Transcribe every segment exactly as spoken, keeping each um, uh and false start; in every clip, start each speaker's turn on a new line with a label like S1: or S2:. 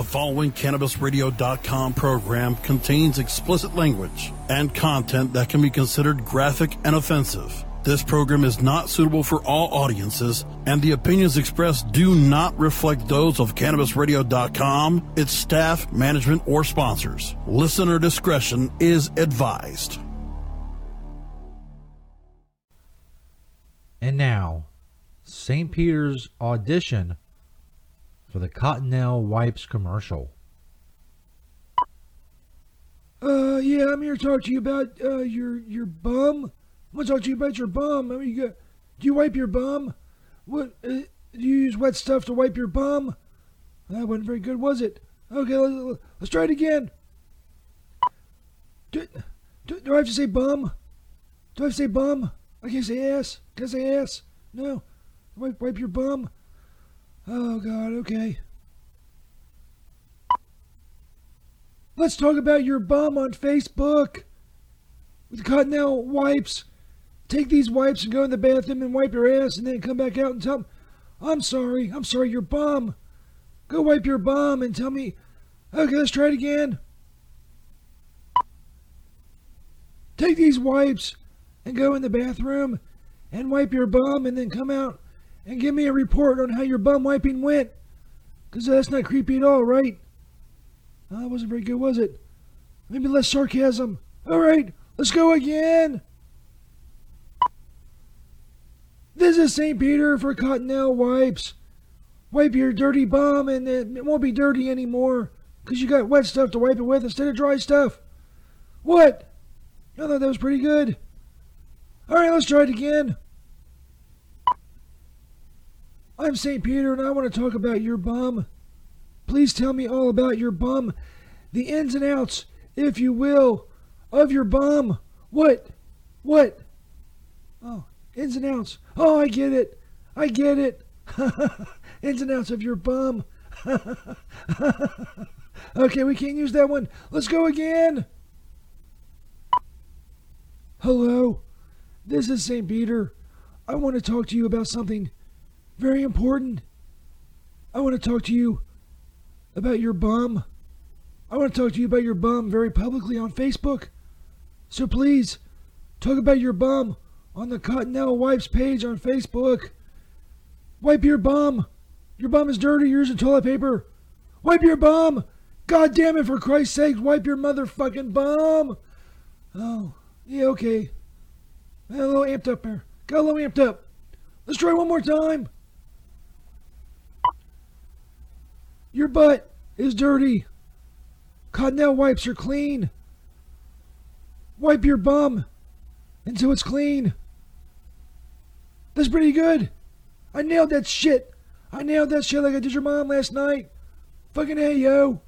S1: following Cannabis Radio dot com program contains explicit language and content that can be considered graphic and offensive. This program is not suitable for all audiences, and the opinions expressed do not reflect those of Cannabis Radio dot com, its staff, management, or sponsors. Listener discretion is advised.
S2: And now, Saint Peter's audition for the Cottonelle Wipes commercial.
S3: Uh, yeah, I'm here to talk to you about uh, your your bum. I'm gonna talk to you about your bum. I mean, you got, do you wipe your bum? What? Uh, do you use wet stuff to wipe your bum? That wasn't very good, was it? Okay, let's, let's try it again. Do, do, do I have to say bum? Do I have to say bum? I can't say ass. Can I say ass? No. Wipe, wipe your bum. Oh, God, okay. Let's talk about your bum on Facebook. With Cottonelle wipes. Take these wipes and go in the bathroom and wipe your ass and then come back out and tell me, I'm sorry, I'm sorry, your bum. Go wipe your bum and tell me, okay, let's try it again. Take these wipes and go in the bathroom and wipe your bum and then come out and give me a report on how your bum wiping went. Because that's not creepy at all, right? Oh, that wasn't very good, was it? Maybe less sarcasm. All right, let's go again. This is Saint Peter for Cottonelle Wipes. Wipe your dirty bum and it won't be dirty anymore because you got wet stuff to wipe it with instead of dry stuff. What? I thought that was pretty good. All right, let's try it again. I'm Saint Peter and I want to talk about your bum. Please tell me all about your bum. The ins and outs, if you will, of your bum. What? What? Oh, ins and outs. Oh, I get it. I get it. Ins and outs of your bum. Okay, we can't use that one. Let's go again. Hello. This is Saint Peter. I want to talk to you about something very important. I want to talk to you about your bum. I want to talk to you about your bum very publicly on Facebook. So please, talk about your bum on the Cottonelle Wipes page on Facebook. Wipe your bum. Your bum is dirty. You're using toilet paper. Wipe your bum. God damn it, for Christ's sake, wipe your motherfucking bum. Oh, yeah, okay. Got a little amped up there. Got a little amped up. Let's try one more time. Your butt is dirty. Cottonelle wipes are clean. Wipe your bum until it's clean. That's pretty good. I nailed that shit. I nailed that shit like I did your mom last night. Fucking hey, yo.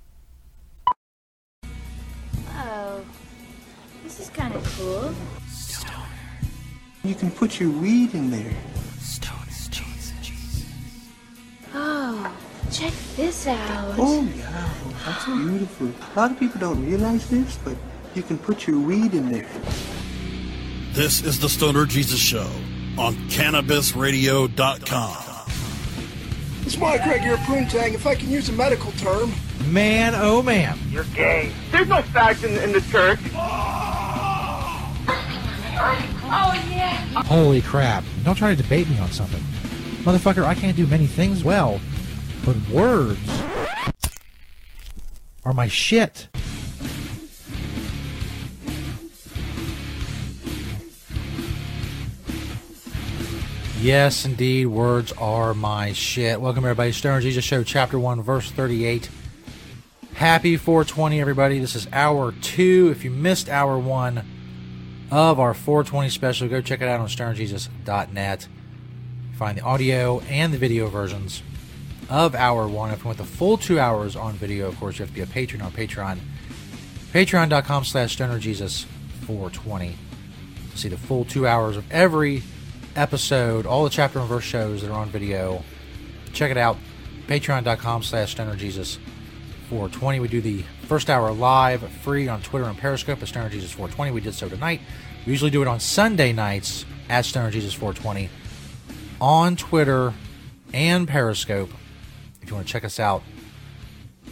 S4: Oh, this is kind of cool.
S5: Stoner. You can put your weed in there.
S4: Stoner Jesus. Oh, check this out.
S5: Oh, yeah. That's beautiful. A lot of people don't realize this, but you can put your weed in there.
S1: This is the Stoner Jesus Show on Cannabis Radio dot com.
S3: It's my Greg here, Poontang, if I can use a medical term.
S2: Man, oh man.
S6: You're gay. There's no fags in, in the church.
S4: Oh, yeah.
S2: Holy crap. Don't try to debate me on something. Motherfucker, I can't do many things well, but words are my shit. Yes, indeed, words are my shit. Welcome, everybody. Stoner Jesus Show, Chapter one, Verse thirty-eight. Happy four twenty, everybody. This is Hour two. If you missed Hour one of our four twenty special, go check it out on Stoner Jesus dot net. Find the audio and the video versions of Hour one. If you want the full two hours on video, of course, you have to be a patron on Patreon. Patreon.com slash Stoner Jesus four twenty to see the full two hours of every episode, all the chapter and verse shows that are on video. Check it out. Patreon.com slash Stoner Jesus four twenty. We do the first hour live, free on Twitter and Periscope at Stoner Jesus four twenty. We did so tonight. We usually do it on Sunday nights at Stoner Jesus four twenty on Twitter and Periscope. If you want to check us out,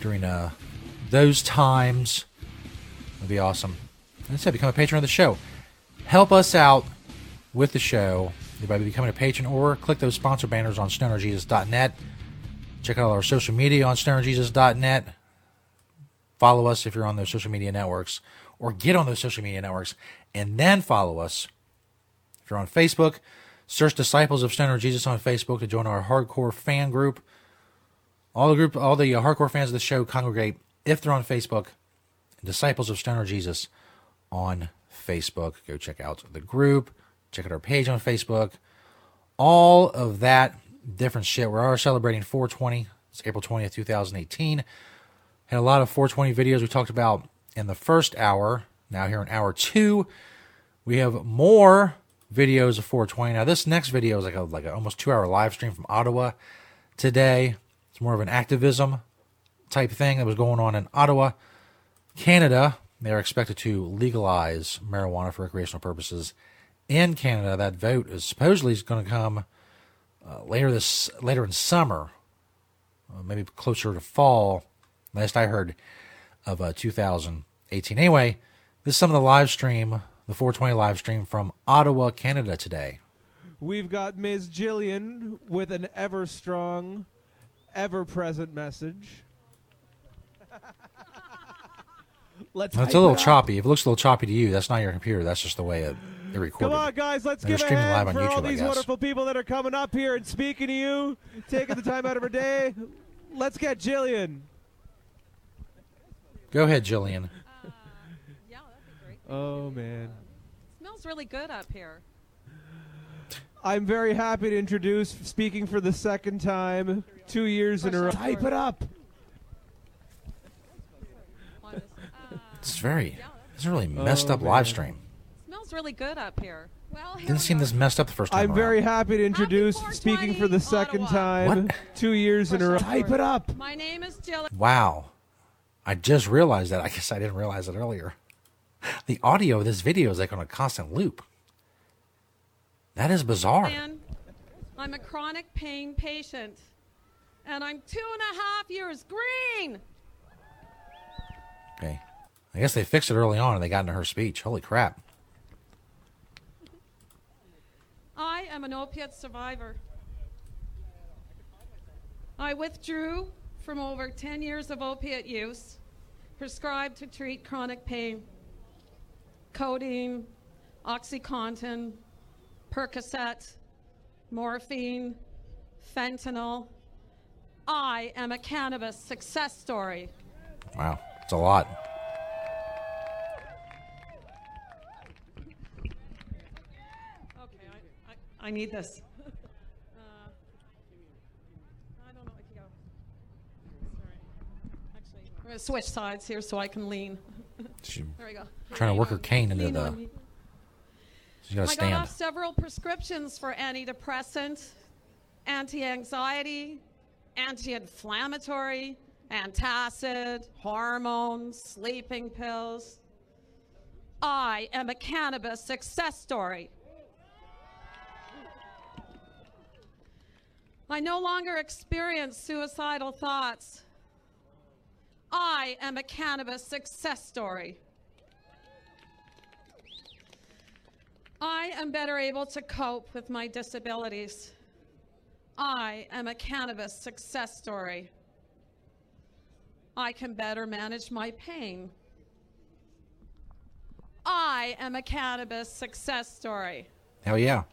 S2: during uh, those times. It'd be awesome. Like I said, become a patron of the show. Help us out with the show by becoming a patron, or click those sponsor banners on stoner jesus dot net. Check out our social media on stoner jesus dot net. Follow us if you're on those social media networks, or get on those social media networks and then follow us. If you're on Facebook, search Disciples of Stoner Jesus on Facebook to join our hardcore fan group. All the group, all the uh, hardcore fans of the show congregate if they're on Facebook. Disciples of Stoner Jesus on Facebook. Go check out the group. Check out our page on Facebook. All of that different shit. We are celebrating four twenty. It's April twentieth, twenty eighteen. Had a lot of four twenty videos we talked about in the first hour. Now here in hour two, we have more videos of four twenty. Now this next video is like a like an almost two hour live stream from Ottawa today. It's more of an activism type thing that was going on in Ottawa, Canada. They are expected to legalize marijuana for recreational purposes in Canada. That vote is supposedly going to come uh, later this later in summer, uh, maybe closer to fall. Last I heard of uh, two thousand eighteen. Anyway, this is some of the live stream, the four twenty live stream from Ottawa, Canada today.
S7: We've got Miz Jillian with an ever strong, ever present message. Let's
S2: That's a little choppy. If it looks a little choppy to you, that's not your computer. That's just the way it, it recorded.
S7: Come on, guys. Let's
S2: They're
S7: give a
S2: streaming
S7: hand
S2: live on
S7: for all
S2: YouTube, I
S7: these
S2: guess.
S7: wonderful people that are coming up here and speaking to you, taking the time out of her day. Let's get Jillian.
S2: Go ahead, Jillian.
S8: Uh, yeah, that'd be great.
S7: Oh, man.
S8: Smells really good up here.
S7: I'm very happy to introduce, speaking for the second time, two years in a row. Type it up.
S2: It's very, it's a really messed
S7: Oh,
S2: up
S7: man.
S2: live stream.
S8: Smells really good up here. Well, here
S2: Didn't seem this messed up the first time
S7: I'm
S2: around.
S7: very happy to introduce,
S8: Happy
S7: speaking for the second
S8: Ottawa.
S7: time,
S2: What?
S7: two years in a row.
S8: Type
S7: it up.
S8: My name is Jill.
S2: Wow. I just realized that. I guess I didn't realize it earlier. The audio of this video is like on a constant loop. That is bizarre.
S8: And I'm a chronic pain patient. And I'm two and a half years green.
S2: Okay. I guess they fixed it early on and they got into her speech. Holy crap.
S8: I am an opiate survivor. I withdrew from over ten years of opiate use, prescribed to treat chronic pain. Codeine, OxyContin, Percocet, morphine, fentanyl. I am a cannabis success story.
S2: Wow. It's a lot.
S8: Okay, I, I, I need this. uh, I don't know if you go. Sorry. Actually, I'm going to switch sides here so I can lean.
S2: She
S8: There we go.
S2: trying to work her cane into
S8: Lean
S2: the...
S8: on me.
S2: She's got to
S8: I got
S2: stand.
S8: off several prescriptions for antidepressant, anti-anxiety, anti-inflammatory, antacid, hormones, sleeping pills. I am a cannabis success story. I no longer experience suicidal thoughts. I am a cannabis success story. I am better able to cope with my disabilities. I am a cannabis success story. I can better manage my pain. I am a cannabis success story.
S2: Hell yeah.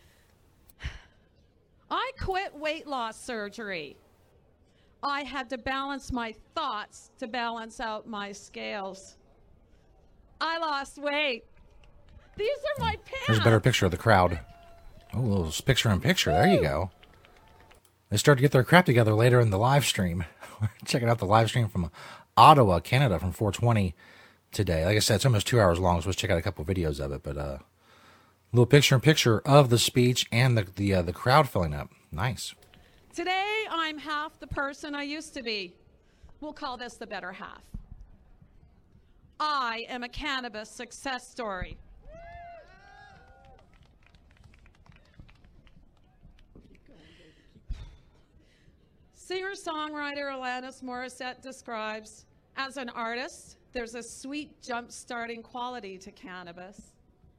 S8: I quit weight loss surgery. I had to balance my thoughts to balance out my scales. I lost weight. These are my pants.
S2: Here's a better picture of the crowd. Oh, a little picture in picture. There you go. They start to get their crap together later in the live stream. Checking out the live stream from Ottawa, Canada, from four twenty today. Like I said, it's almost two hours long, so let's check out a couple videos of it. But uh, a little picture in picture of the speech and the the, uh, the crowd filling up. Nice.
S8: Today, I'm half the person I used to be. We'll call this the better half. I am a cannabis success story. Singer-songwriter Alanis Morissette describes, as an artist, there's a sweet jump-starting quality to cannabis.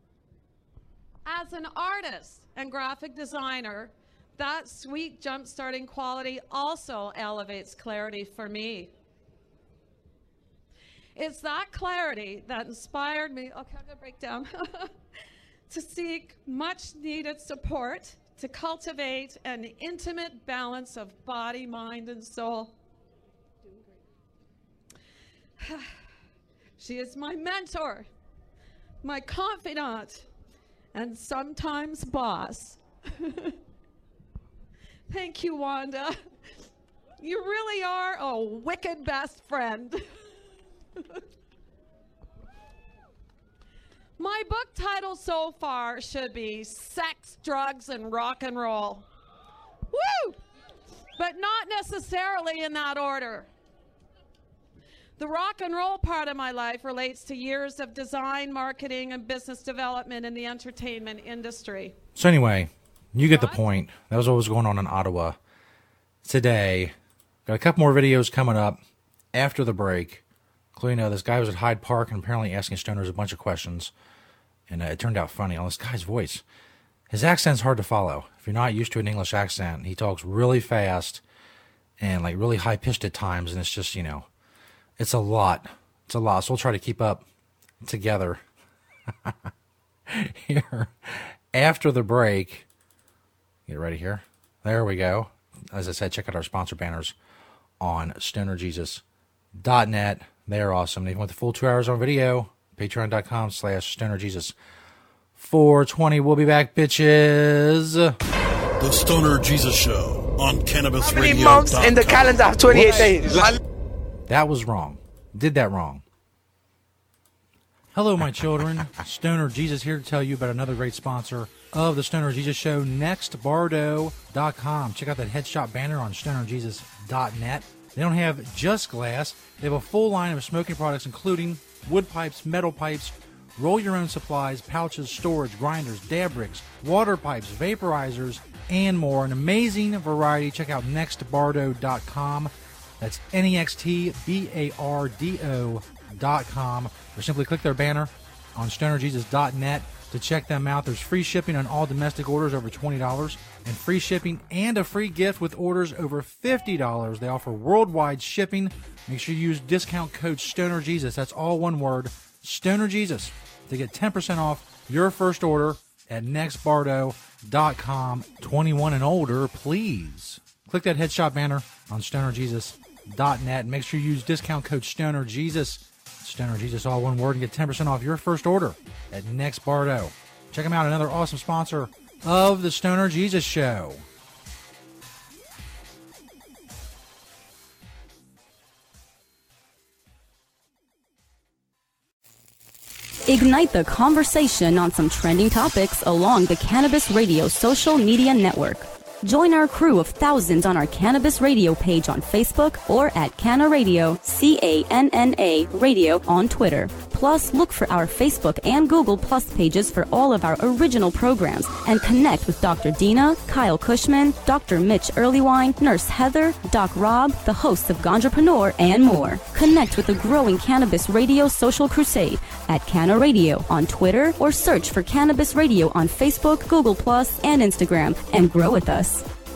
S8: As an artist and graphic designer, that sweet jump-starting quality also elevates clarity for me. It's that clarity that inspired me, okay, I'm gonna break down, to seek much-needed support to cultivate an intimate balance of body, mind, and soul. She is my mentor, my confidant, and sometimes boss. Thank you, Wanda. You really are a wicked best friend. My book title so far should be Sex, Drugs, and Rock and Roll. Woo! But not necessarily in that order. The rock and roll part of my life relates to years of design, marketing, and business development in the entertainment industry.
S2: So anyway, you get the point. That was what was going on in Ottawa today. Got a couple more videos coming up after the break. Including, uh, this guy was at Hyde Park and apparently asking stoners a bunch of questions. And uh, it turned out funny. On this guy's voice. His accent's hard to follow. If you're not used to an English accent, he talks really fast and like really high-pitched at times. And it's just, you know, it's a lot. It's a lot. So we'll try to keep up together. Here, after the break, get ready here. There we go. As I said, check out our sponsor banners on stoner jesus dot net. They are awesome. And if you want the full two hours on video, patreon.com slash stonerjesus. four twenty, we'll be back, bitches.
S1: The Stoner Jesus Show on Cannabis
S9: How many
S1: Radio.
S9: months in the calendar of twenty-eight days?
S2: That was wrong. Did that wrong. Hello, my children. Stoner Jesus here to tell you about another great sponsor of the Stoner Jesus Show, next bardo dot com. Check out that headshot banner on stoner jesus dot net. They don't have just glass. They have a full line of smoking products, including wood pipes, metal pipes, roll your own supplies, pouches, storage, grinders, dab rigs, water pipes, vaporizers, and more. An amazing variety. Check out next bardo dot com. That's N E X T B A R D O dot com. Or simply click their banner on stoner jesus dot net to check them out. There's free shipping on all domestic orders over twenty dollars and free shipping and a free gift with orders over fifty dollars. They offer worldwide shipping. Make sure you use discount code STONERJesus. That's all one word, STONERJesus, to get ten percent off your first order at next bardo dot com. twenty-one and older, please. Click that headshot banner on stoner jesus dot net and make sure you use discount code STONERJesus. STONERJesus, all one word, and get ten percent off your first order at Next Bardo. Check them out, another awesome sponsor of the Stoner Jesus Show.
S10: Ignite the conversation on some trending topics along the Cannabis Radio social media network. Join our crew of thousands on our Cannabis Radio page on Facebook or at Canna Radio, C A N N A Radio on Twitter. Plus, look for our Facebook and Google Plus pages for all of our original programs and connect with Doctor Dina, Kyle Cushman, Doctor Mitch Earlywine, Nurse Heather, Doc Rob, the hosts of Ganjapreneur, and more. Connect with the growing Cannabis Radio social crusade at Canna Radio on Twitter or search for Cannabis Radio on Facebook, Google Plus, and Instagram and grow with us.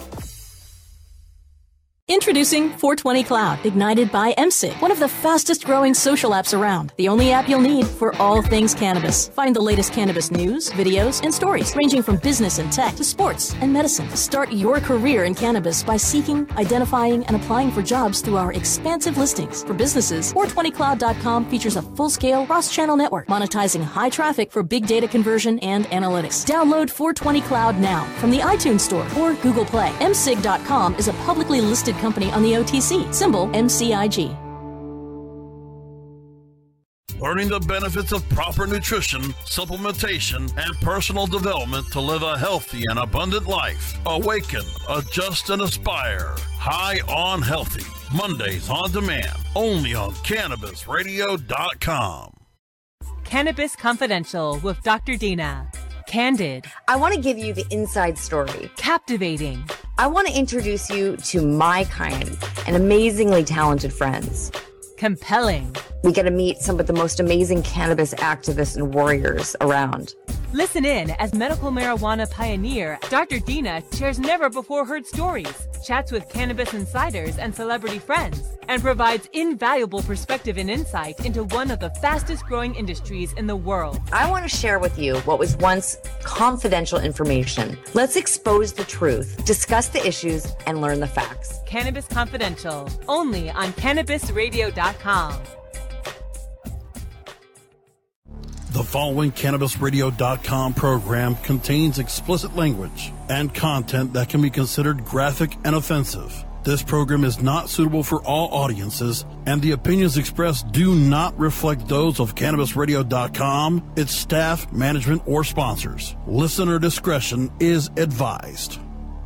S11: Introducing four twenty Cloud, ignited by M S I G, one of the fastest growing social apps around. The only app you'll need for all things cannabis. Find the latest cannabis news, videos, and stories, ranging from business and tech to sports and medicine. Start your career in cannabis by seeking, identifying, and applying for jobs through our expansive listings. For businesses, four twenty cloud dot com features a full-scale cross-channel network, monetizing high traffic for big data conversion and analytics. Download four twenty Cloud now from the iTunes Store or Google Play. M S I G dot com is a publicly listed company on the O T C, symbol M C I G.
S1: Learning the benefits of proper nutrition, supplementation, and personal development to live a healthy and abundant life. Awaken, adjust, and aspire. High on Healthy. Mondays on demand. Only on Cannabis Radio dot com.
S12: Cannabis Confidential with Doctor Dina. Candid.
S13: I want to give you the inside story.
S12: Captivating.
S13: I want to introduce you to my kind and amazingly talented friends.
S12: Compelling.
S13: We get to meet some of the most amazing cannabis activists and warriors around.
S12: Listen in as medical marijuana pioneer Doctor Dina shares never-before-heard stories, chats with cannabis insiders and celebrity friends, and provides invaluable perspective and insight into one of the fastest-growing industries in the world.
S13: I want to share with you what was once confidential information. Let's expose the truth, discuss the issues, and learn the facts.
S12: Cannabis Confidential, only on cannabis radio dot com.
S1: The following Cannabis Radio dot com program contains explicit language and content that can be considered graphic and offensive. This program is not suitable for all audiences, and the opinions expressed do not reflect those of Cannabis Radio dot com, its staff, management, or sponsors. Listener discretion is advised.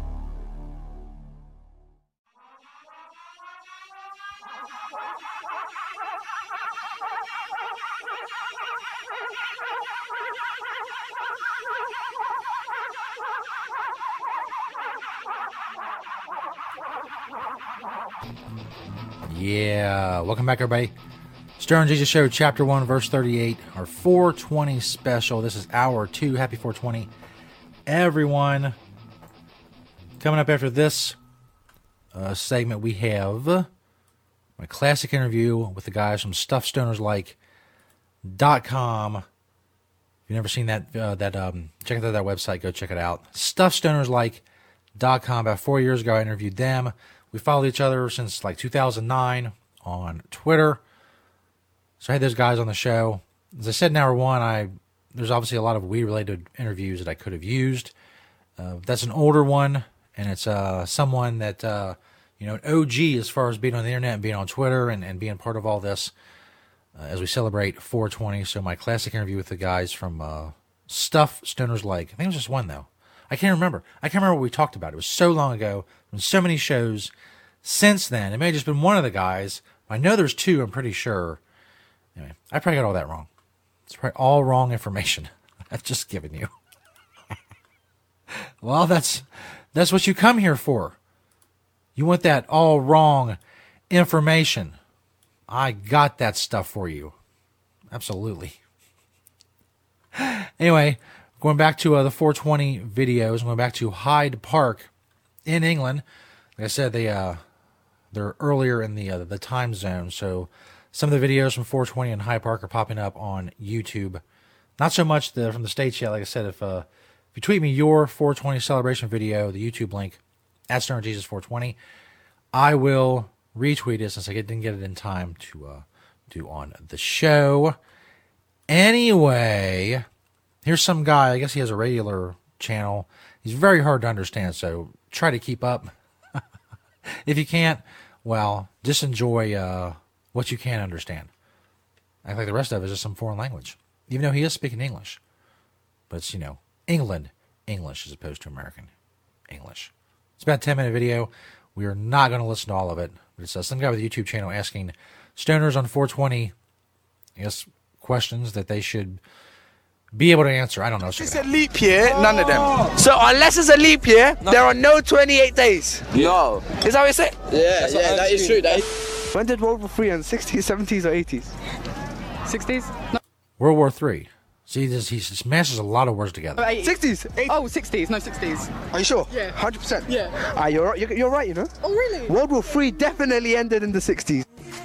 S2: Yeah, welcome back, everybody. Stoner Jesus Show, Chapter one, Verse thirty-eight, our four twenty special. This is Hour two. Happy four twenty, everyone. Coming up after this uh, segment, we have my classic interview with the guys from stuff stoners like dot com. If you've never seen that, uh, that um, check out that website, go check it out. stuff stoners like dot com. About four years ago, I interviewed them. We followed each other since like two thousand nine on Twitter. So I had those guys on the show. As I said in hour one, I there's obviously a lot of weed-related interviews that I could have used. Uh, that's an older one, and it's uh, someone that, uh, you know, an O G as far as being on the internet and being on Twitter and, and being part of all this uh, as we celebrate four twenty. So my classic interview with the guys from uh, Stuff Stoners Like. I think it was just one, though. I can't remember. I can't remember what we talked about. It was so long ago. There's been so many shows since then. It may have just been one of the guys. I know there's two, I'm pretty sure. Anyway, I probably got all that wrong. It's probably all wrong information. I've just given you. Well, that's that's what you come here for. You want that all wrong information. I got that stuff for you. Absolutely. Anyway, going back to uh, the four twenty videos, going back to Hyde Park in England. Like I said, they uh, they're earlier in the uh, the time zone, so some of the videos from four twenty in Hyde Park are popping up on YouTube. Not so much the, from the States yet. Like I said, if uh, if you tweet me your four twenty celebration video, the YouTube link at Stoner Jesus four twenty, I will retweet it since I didn't get it in time to uh, do on the show. Anyway, here's some guy. I guess he has a regular channel. He's very hard to understand, so try to keep up. If you can't, well, just enjoy uh, what you can understand. I think the rest of it is just some foreign language, even though he is speaking English. But it's, you know, England English as opposed to American English. It's about a ten-minute video. We are not going to listen to all of it. But it's uh, some guy with a YouTube channel asking stoners on four twenty, I guess, questions that they should be able to answer. I don't know.
S9: It's a leap year, none of them. So unless it's a leap year, no. There are no twenty-eight days. No. Is that what you say?
S14: Yeah, That's yeah, that is true. That is...
S9: When did World War Three end? sixties, seventies, or eighties?
S14: sixties? No.
S2: World War Three. See, this, he smashes a lot of words together.
S9: sixties?
S14: Oh, sixties. No, sixties.
S9: Are you sure?
S14: Yeah.
S9: one hundred percent?
S14: Yeah.
S9: Ah, you're, you're, you're right, you know?
S14: Oh, really?
S9: World War Three definitely ended in the sixties.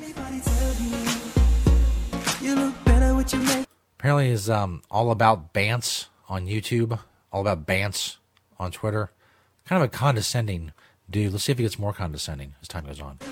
S2: Apparently he's um, all about Bants on YouTube, all about Bants on Twitter. Kind of a condescending dude. Let's see if he gets more condescending as time goes on.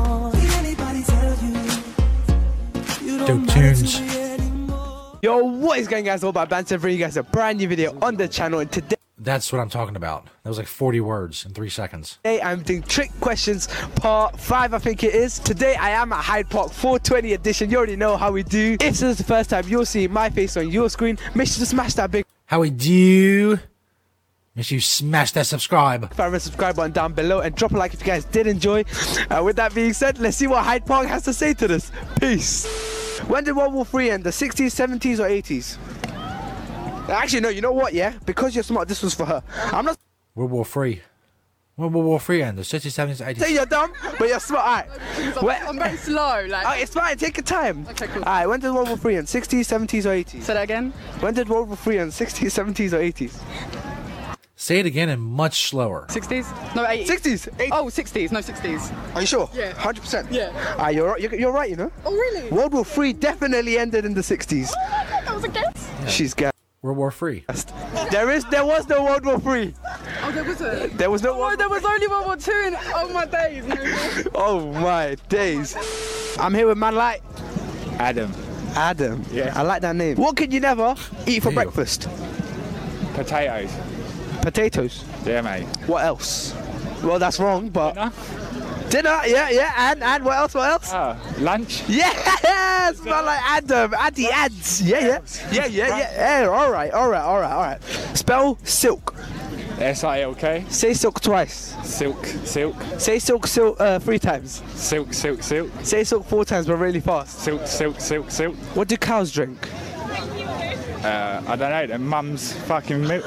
S2: Dope tunes.
S9: Yo, what is going on, guys? All about Bants. I bring you guys a brand new video on the channel, and today
S2: That's what I'm talking about. That was like forty words in three seconds.
S9: Today I'm doing trick questions part five, I think it is. Today I am at Hyde Park four twenty edition. You already know how we do. If this is the first time you're seeing my face on your screen, make sure to smash that big
S2: How we do. Make sure you smash that subscribe.
S9: favorite subscribe button down below and drop a like if you guys did enjoy. Uh, with that being said, let's see what Hyde Park has to say to this. Peace. When did World War Three end? The sixties, seventies, or eighties? Actually, no, you know what, yeah? Because you're smart, this was for her. I'm not...
S2: World War Three. When World War Three ended, sixties, seventies, eighties.
S9: Say you're dumb, but you're smart. Alright.
S14: I'm very slow. Like.
S9: Oh, it's fine. Take your time.
S14: Okay, cool.
S9: Alright, when did World War Three end? sixties, seventies, or eighties?
S14: Say that again.
S9: When did World War Three end? sixties, seventies, or eighties?
S2: Say it again and much slower.
S14: sixties? No, eighties.
S9: sixties.
S14: Oh, sixties. No, sixties.
S9: Are you sure?
S14: Yeah.
S9: one hundred percent?
S14: Yeah.
S9: Alright, you're, you're, you're right, you know?
S14: Oh, really?
S9: World War Three definitely ended in the sixties.
S14: Oh my god, that was a guess.
S2: Yeah.
S9: She's gassed.
S2: World War Three.
S9: There is, there was no World War Three.
S14: Oh, there was a.
S9: There was no.
S14: Oh,
S9: World
S14: there was only World War Two. In, oh my days.
S9: Oh my days. I'm here with man like
S15: Adam.
S9: Adam.
S15: Yeah.
S9: I like that name. What can you never eat for
S2: Ew.
S9: breakfast?
S15: Potatoes.
S9: Potatoes.
S15: Yeah, mate.
S9: What else? Well, that's wrong, but.
S15: Dinner?
S9: Dinner, yeah, yeah, and, and what else, what else?
S15: Oh, lunch?
S9: Yes, man, like Adam, Addy Ads. Yeah, yeah, yeah, yeah, yeah, yeah, all right, all right, all right, all right. Spell silk.
S15: S I L K.
S9: Say silk twice.
S15: Silk, silk.
S9: Say silk, silk, uh, three times.
S15: Silk, silk, silk.
S9: Say silk four times, but really fast.
S15: Silk, silk, silk, silk.
S9: What do cows drink?
S15: Uh, I don't know, their mum's fucking milk.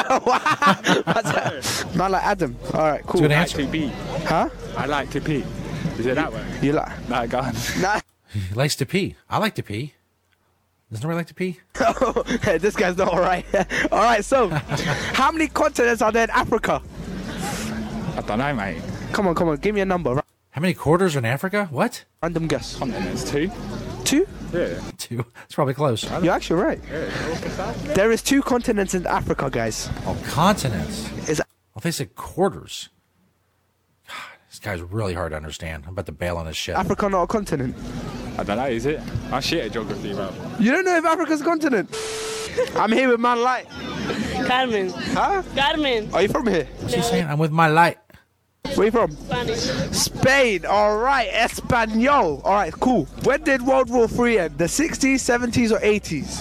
S9: Man like Adam. All right, cool.
S2: Good
S15: I like
S2: answer.
S15: to pee.
S9: Huh?
S15: I like to pee. Is it that way?
S9: You like?
S15: No, go on.
S9: Nah.
S2: He likes to pee. I like to pee. Doesn't nobody like to pee?
S9: Hey, this guy's not all right. All right, so how many continents are there in Africa?
S15: I don't know, mate.
S9: Come on, come on, give me a number.
S2: How many quarters are in Africa? What?
S9: Random guess.
S15: Continents, two.
S9: Two?
S15: Yeah.
S2: Two. It's probably close.
S9: You're actually right.
S15: Yeah.
S9: There is two continents in Africa, guys.
S2: Oh, continents.
S9: Is
S2: Well, they said quarters. God, this guy's really hard to understand. I'm about to bail on this shit.
S9: Africa not a continent?
S15: I don't know, is it? I'm shit at geography, bro.
S9: You don't know if Africa's a continent? I'm here with man like
S16: Carmen.
S9: Huh?
S16: Carmen.
S9: Are you from here?
S2: What's she saying? I'm with my light.
S9: Where you from?
S16: Spanish.
S9: Spain. All right, Espanol. All right, cool. When did World War Three end? The sixties, seventies, or eighties?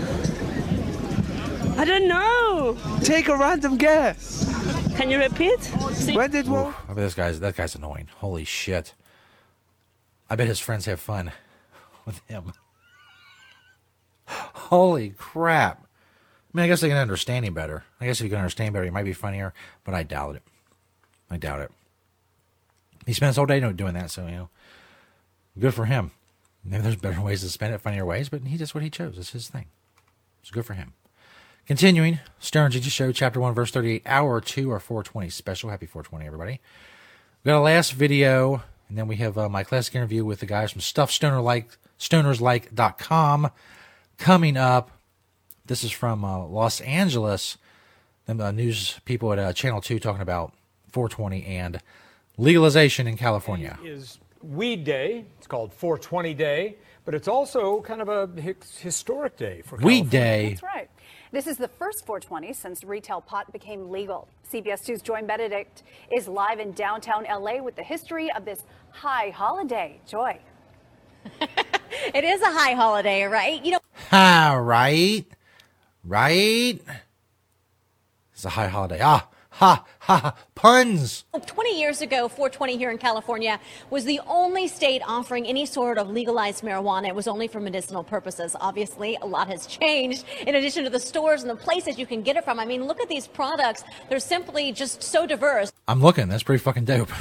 S16: I don't know.
S9: Take a random guess.
S16: Can you repeat?
S9: When did World?
S2: I bet this guy's that guy's annoying. Holy shit! I bet his friends have fun with him. Holy crap! I mean, I guess they can understand him better. I guess if you can understand better, he might be funnier, but I doubt it. I doubt it. He spends all day doing that, so, you know, good for him. Maybe there's better ways to spend it, funnier ways, but he does what he chose. It's his thing. It's good for him. Continuing, Stern G G Show, Chapter one, Verse thirty-eight, Hour two, or four twenty special. Happy four twenty, everybody. We got a last video, and then we have uh, my classic interview with the guys from Stuff Stoner Like, stoners like dot com coming up. This is from uh, Los Angeles. The uh, news people at uh, Channel two talking about four twenty and legalization in California.
S17: It is Weed Day. It's called four twenty Day, but it's also kind of a hi- historic day for California.
S2: Weed Day.
S18: That's right. This is the first four twenty since retail pot became legal. C B S two's Joy Benedict is live in downtown L A with the history of this high holiday. Joy.
S19: It is a high holiday, right? You know.
S2: Ha, right? Right? It's a high holiday. Ah, ha, ha, ha, puns.
S19: twenty years ago, four twenty here in California was the only state offering any sort of legalized marijuana. It was only for medicinal purposes. Obviously, a lot has changed in addition to the stores and the places you can get it from. I mean, look at these products. They're simply just so diverse.
S2: I'm looking. That's pretty fucking dope.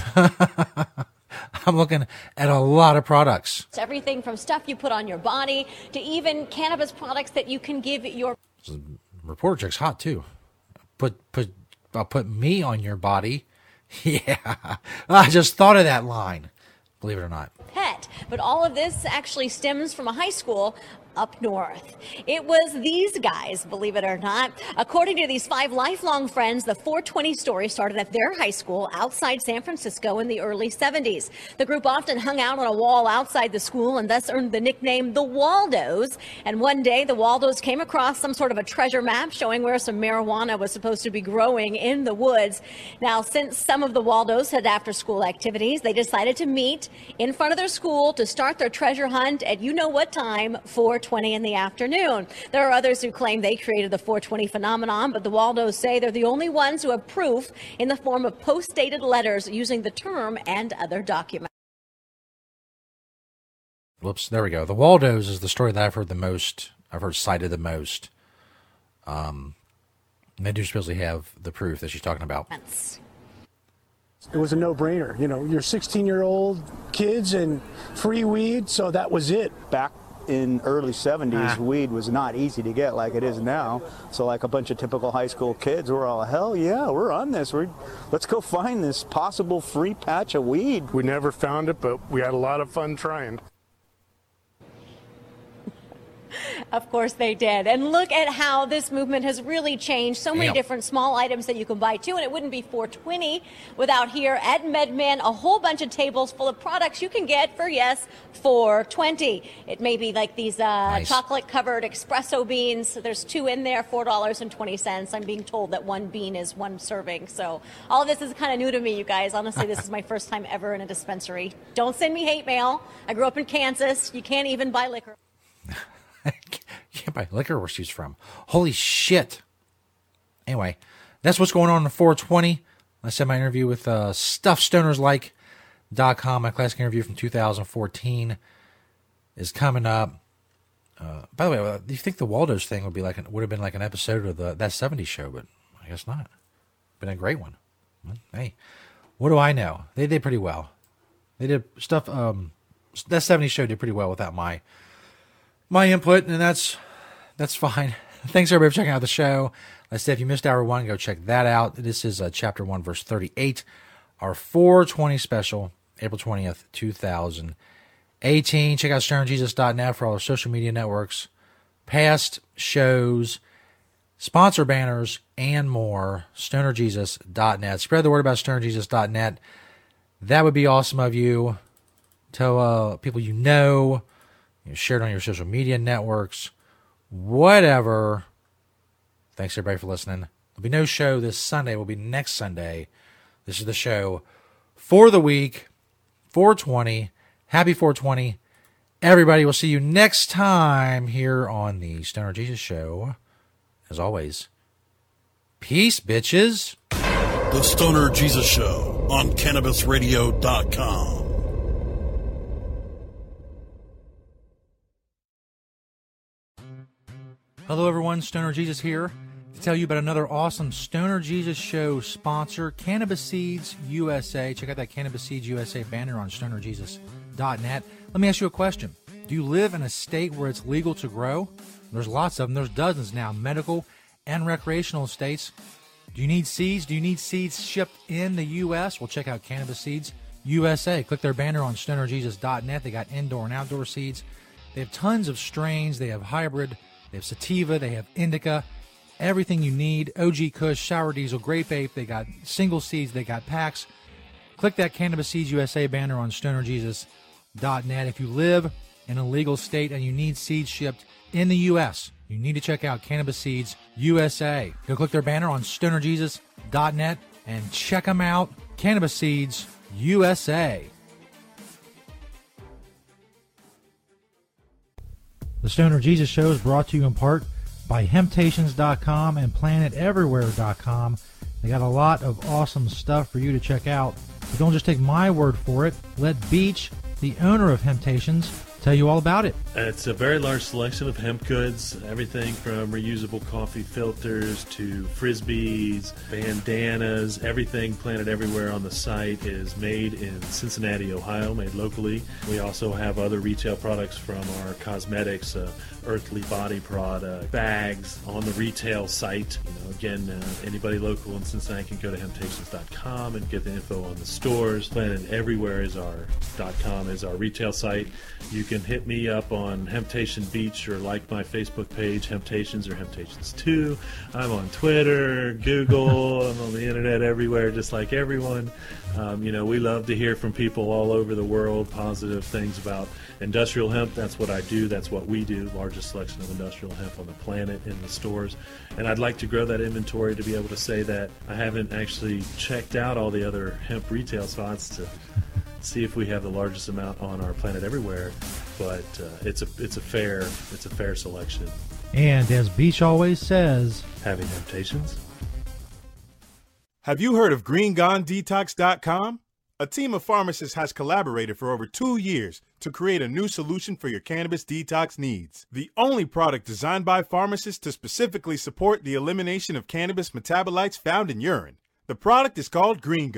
S2: I'm looking at a lot of products.
S19: It's everything from stuff you put on your body to even cannabis products that you can give your...
S2: Reporter chick's hot, too. Put, put, I'll put me on your body. Yeah. I just thought of that line. Believe it or not.
S19: pet. But all of this actually stems from a high school up north. It was these guys, believe it or not. According to these five lifelong friends, the four twenty story started at their high school outside San Francisco in the early seventies. The group often hung out on a wall outside the school and thus earned the nickname the Waldos. And one day the Waldos came across some sort of a treasure map showing where some marijuana was supposed to be growing in the woods. Now, since some of the Waldos had after school activities, they decided to meet in front of their school to start their treasure hunt at you know what time, four twenty in the afternoon. There are others who claim they created the four twenty phenomenon, but the Waldos say they're the only ones who have proof in the form of post-dated letters using the term and other documents.
S2: Whoops, there we go. The Waldos is the story that I've heard the most, I've heard cited the most. Um, and they do supposedly have the proof that she's talking about.
S20: It was a no-brainer. You know, you're sixteen-year-old kids and free weed, so that was it.
S21: Back in early seventies,
S20: Ah.
S21: weed was not easy to get like it is now. So like a bunch of typical high school kids were all, hell yeah, we're on this. We're, let's go find this possible free patch of weed.
S20: We never found it, but we had a lot of fun trying.
S19: Of course they did. And look at how this movement has really changed. So many
S2: Damn.
S19: different small items that you can buy too. And it wouldn't be four twenty without here at MedMen a whole bunch of tables full of products you can get for, yes, four twenty. It may be like these uh,
S2: Nice.
S19: chocolate covered espresso beans. There's two in there, four dollars and twenty cents. I'm being told that one bean is one serving. So all of this is kind of new to me, you guys. Honestly, this is my first time ever in a dispensary. Don't send me hate mail. I grew up in Kansas. You can't even buy liquor.
S2: You can't buy liquor where she's from. Holy shit. Anyway, that's what's going on in four twenty. I said my interview with uh, stuff stoners like dot com. My classic interview from two thousand fourteen is coming up. Uh, by the way, uh, do you think the Waldo's thing would be like an, would have been like an episode of the That seventies Show? But I guess not. Been a great one. Well, hey, what do I know? They did pretty well. They did stuff. Um, That seventies Show did pretty well without my my input, and that's that's fine. Thanks everybody for checking out the show. Like I said, if you missed hour one, go check that out. This is uh, chapter one, verse thirty-eight, our four twenty special, April twentieth, two thousand eighteen. Check out stoner jesus dot net for all our social media networks, past shows, sponsor banners, and more. stoner jesus dot net. Spread the word about stoner jesus dot net. That would be awesome of you. Tell uh, people you know. You know, share it on your social media networks. Whatever. Thanks everybody for listening. There'll be no show this Sunday. It will be next Sunday. This is the show for the week. four twenty. Happy four twenty. Everybody, we'll see you next time here on the Stoner Jesus Show. As always, peace, bitches.
S1: The Stoner Jesus Show on Cannabis Radio dot com.
S2: Hello everyone, Stoner Jesus here to tell you about another awesome Stoner Jesus Show sponsor, Cannabis Seeds U S A. Check out that Cannabis Seeds U S A banner on stoner jesus dot net. Let me ask you a question. Do you live in a state where it's legal to grow? There's lots of them. There's dozens now, medical and recreational states. Do you need seeds? Do you need seeds shipped in the U S? Well, check out Cannabis Seeds U S A. Click their banner on stoner jesus dot net. They got indoor and outdoor seeds. They have tons of strains. They have hybrid. They have sativa, they have indica, everything you need. O G Kush, Sour Diesel, Grape Ape, they got single seeds, they got packs. Click that Cannabis Seeds U S A banner on stoner jesus dot net. If you live in a legal state and you need seeds shipped in the U S, you need to check out Cannabis Seeds U S A. Go click their banner on stoner jesus dot net and check them out. Cannabis Seeds U S A. The Stoner Jesus Show is brought to you in part by Hemptations dot com and Planet Everywhere dot com. They got a lot of awesome stuff for you to check out. But don't just take my word for it. Let Beach, the owner of Hemptations, tell you all about it.
S22: It's a very large selection of hemp goods, everything from reusable coffee filters to frisbees, bandanas, everything Planet Everywhere on the site is made in Cincinnati, Ohio, made locally. We also have other retail products from our cosmetics, uh, Earthly Body product, bags on the retail site. You know, again, uh, anybody local in Cincinnati can go to Hemptations dot com and get the info on the stores. Planet Everywhere is our .com is our retail site. You can hit me up on Hemptation Beach or like my Facebook page, Hemptations or Hemptations two. I'm on Twitter, Google, I'm on the internet everywhere, just like everyone. Um, you know, we love to hear from people all over the world, positive things about industrial hemp. That's what I do. That's what we do. Largest selection of industrial hemp on the planet in the stores. And I'd like to grow that inventory to be able to say that I haven't actually checked out all the other hemp retail spots to see if we have the largest amount on our Planet Everywhere. But uh, it's a it's a fair it's a fair selection.
S2: And as Beach always says,
S22: having temptations.
S23: Have you heard of green gon detox dot com? A team of pharmacists has collaborated for over two years to create a new solution for your cannabis detox needs. The only product designed by pharmacists to specifically support the elimination of cannabis metabolites found in urine. The product is called GreenGon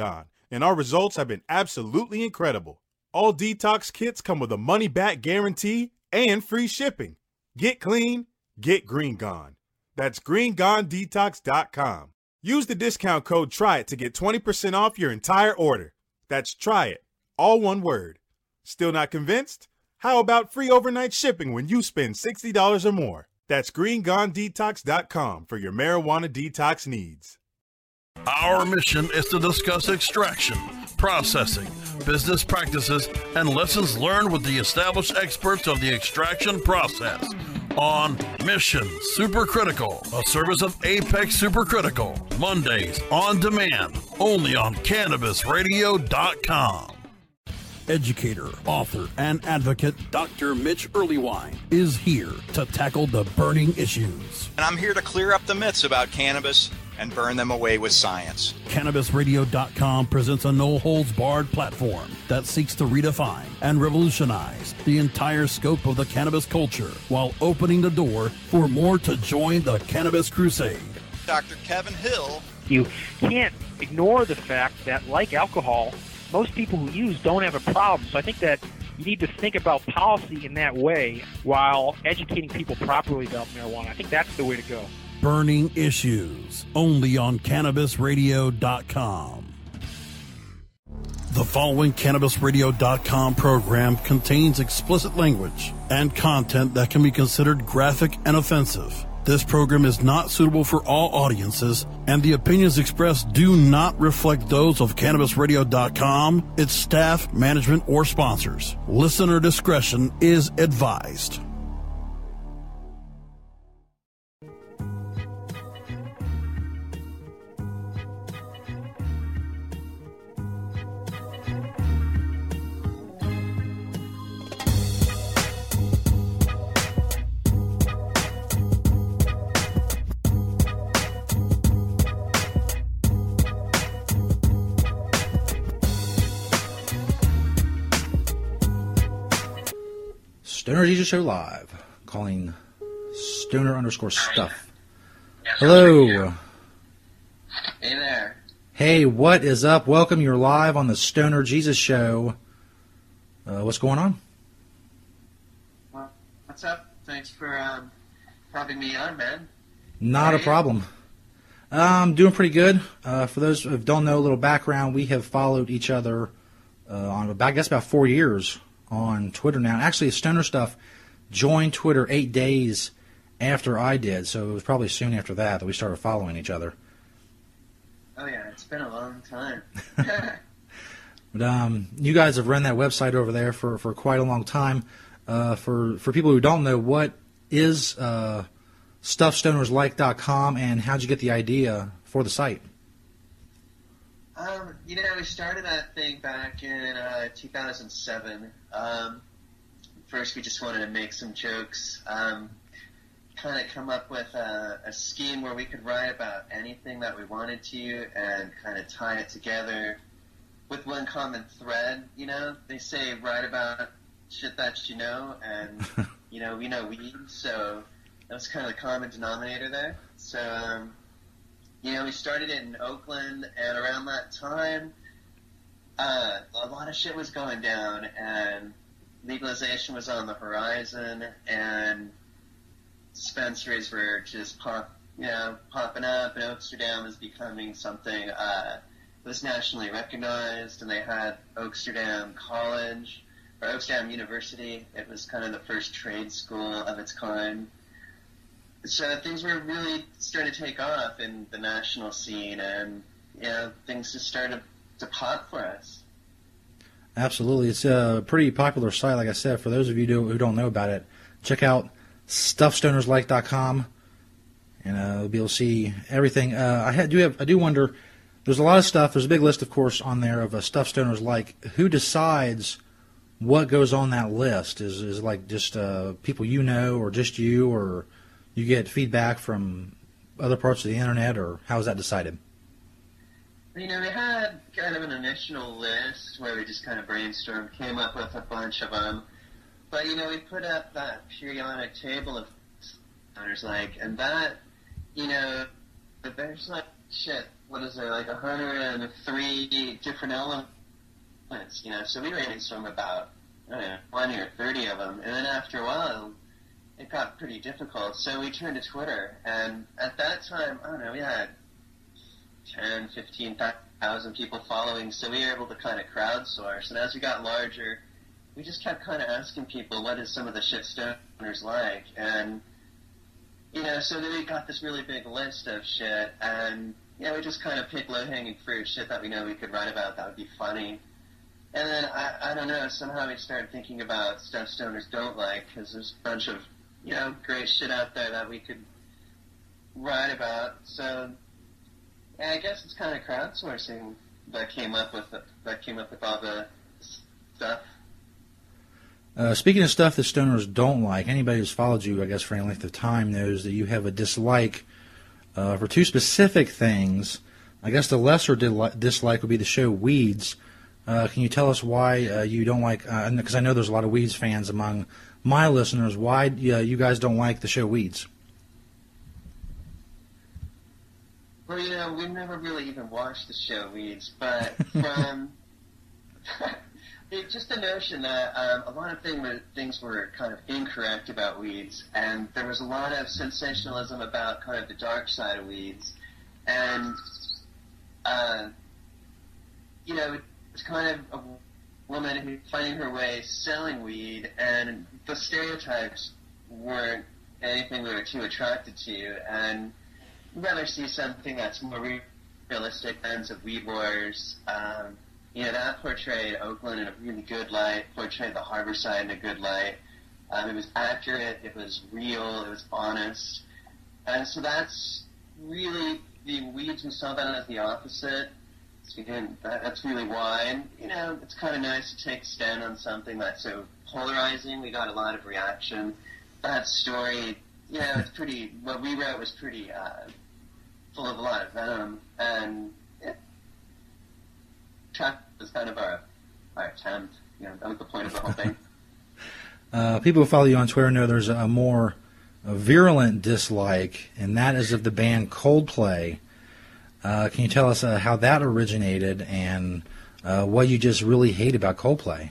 S23: and our results have been absolutely incredible. All detox kits come with a money-back guarantee and free shipping. Get clean, get green gone. That's green gone detox dot com. Use the discount code TRYIT to get twenty percent off your entire order. That's TRYIT, all one word. Still not convinced? How about free overnight shipping when you spend sixty dollars or more? That's green gone detox dot com for your marijuana detox needs.
S1: Our mission is to discuss extraction, processing, business practices, and lessons learned with the established experts of the extraction process on Mission Supercritical, a service of Apex Supercritical, Mondays on demand, only on Cannabis Radio dot com. Educator, author, and advocate Doctor Mitch Earlywine is here to tackle the burning issues.
S3: And I'm here to clear up the myths about cannabis and burn them away with science.
S1: Cannabis Radio dot com presents a no-holds-barred platform that seeks to redefine and revolutionize the entire scope of the cannabis culture while opening the door for more to join the cannabis crusade.
S3: Doctor Kevin Hill.
S5: You can't ignore the fact that, like alcohol, most people who use don't have a problem. So I think that you need to think about policy in that way while educating people properly about marijuana. I think that's the way to go.
S1: Burning Issues, only on Cannabis Radio dot com. The following Cannabis Radio dot com program contains explicit language and content that can be considered graphic and offensive. This program is not suitable for all audiences, and the opinions expressed do not reflect those of Cannabis Radio dot com, its staff, management, or sponsors. Listener discretion is advised.
S2: Stoner Jesus Show Live, calling Stoner underscore stuff. Hello.
S6: Hey there.
S2: Hey, what is up? Welcome. You're live on the Stoner Jesus Show. Uh, what's going on?
S6: Well, what's up? Thanks for um, having me on, man.
S2: Not a problem. I'm doing pretty good. Uh, for those who don't know, a little background, we have followed each other uh, on, I guess, about four years on Twitter now. Actually, Stoner Stuff joined Twitter eight days after I did, so it was probably soon after that that we started following each other.
S6: Oh, yeah, it's been a long time.
S2: But um, you guys have run that website over there for, for quite a long time. Uh, for, for people who don't know, what is uh, stuff stoners like dot com, and how'd you get the idea for the site?
S6: Um, you know, we started that thing back in uh, two thousand seven. Um, first, we just wanted to make some jokes, um, kind of come up with a, a scheme where we could write about anything that we wanted to and kind of tie it together with one common thread. You know, they say write about shit that you know, and, you know, we know weed, so that was kind of the common denominator there. So, um, you know, we started it in Oakland, and around that time, uh, a lot of shit was going down, and legalization was on the horizon, and dispensaries were just pop, you know, popping up, and Oaksterdam was becoming something uh, that was nationally recognized, and they had Oaksterdam College, or Oaksterdam University. It was kind of the first trade school of its kind. So things were really starting to take off in the national scene, and, you know, things just started to pop for us.
S2: Absolutely. It's a pretty popular site, like I said. For those of you who don't know about it, check out stuff stoners like dot com, and uh, you'll be able to see everything. Uh, I do have, I do wonder, there's a lot of stuff. There's a big list, of course, on there of uh, stuff stoners like. Who decides what goes on that list? Is is it like just uh, people you know, or just you, or you get feedback from other parts of the internet, or how is that decided?
S6: You know, we had kind of an initial list where we just kind of brainstormed, came up with a bunch of them. But, you know, we put up that periodic table of owners, like, and that, you know, there's like shit, what is there, like one hundred three different elements, you know, so we brainstormed about, I don't know, twenty or thirty of them, and then after a while, it got pretty difficult, so we turned to Twitter, and at that time, I don't know, we had ten, fifteen thousand people following, so we were able to kind of crowdsource, and as we got larger, we just kept kind of asking people, what is some of the shit stoners like, and, you know, so then we got this really big list of shit, and, you know, we just kind of picked low-hanging fruit, shit that we know we could write about that would be funny. And then, I, I don't know, somehow we started thinking about stuff stoners don't like, because there's a bunch of, you know, great shit out there that we could write about. So, yeah, I guess it's kind of crowdsourcing that came up with it, that came up with all the stuff.
S2: Uh, speaking of stuff that stoners don't like, anybody who's followed you, I guess, for any length of time knows that you have a dislike uh, for two specific things. I guess the lesser dil- dislike would be the show Weeds. Uh, can you tell us why uh, you don't like, because uh, I know there's a lot of Weeds fans among my listeners, why uh, you guys don't like the show Weeds?
S6: Well, you know, we've never really even watched the show Weeds, but from it, just the notion that um, a lot of thing, things were kind of incorrect about Weeds, and there was a lot of sensationalism about kind of the dark side of Weeds, and, uh, you know, it's kind of a woman who's finding her way selling weed, and the stereotypes weren't anything we were too attracted to, and we'd rather see something that's more realistic, ends of Weed Wars. Um, you know, that portrayed Oakland in a really good light, portrayed the harbor side in a good light. Um, it was accurate, it was real, it was honest. And so that's really, the Weeds, we saw that as the opposite. So again, that, that's really why. And, you know, it's kind of nice to take a stand on something that's so polarizing. We got a lot of reaction. That story, you know, it's pretty, what we wrote was pretty uh, full of a lot of venom. And it was kind of our, our attempt. You know, that was the point of the whole thing.
S2: Uh, people who follow you on Twitter know there's a more a virulent dislike, and that is of the band Coldplay. Uh, can you tell us uh, how that originated and uh, what you just really hate about Coldplay?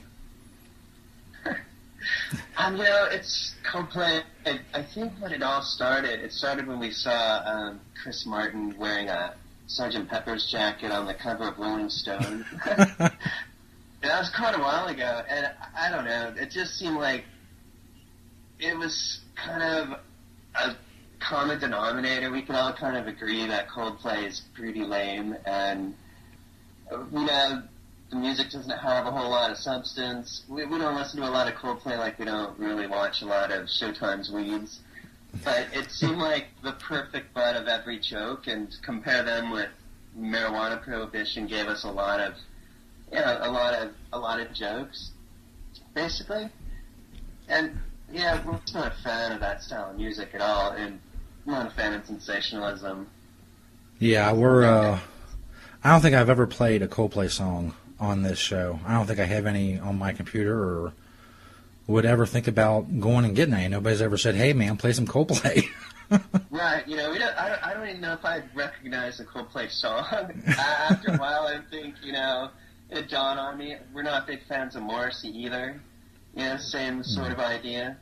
S6: um, you know, it's Coldplay. I, I think when it all started, it started when we saw um, Chris Martin wearing a Sergeant Pepper's jacket on the cover of Rolling Stone. That was quite a while ago, and I, I don't know, it just seemed like it was kind of a common denominator. We could all kind of agree that Coldplay is pretty lame, and, you know, the music doesn't have a whole lot of substance. We, we don't listen to a lot of Coldplay like we don't really watch a lot of Showtime's Weeds. But it seemed like the perfect butt of every joke, and to compare them with marijuana prohibition gave us a lot of, you know, a lot of, a lot of jokes, basically. And, yeah, we're just not a fan of that style of music at all, and I'm not a fan of sensationalism.
S2: Yeah, we're, uh, I don't think I've ever played a Coldplay song on this show. I don't think I have any on my computer or would ever think about going and getting any. Nobody's ever said, hey, man, play some Coldplay.
S6: Right, you know, we don't, I, don't, I don't even know if I'd recognize a Coldplay song. After a while, I think, you know, it dawned on me, we're not big fans of Morrissey either. You know, same sort of idea.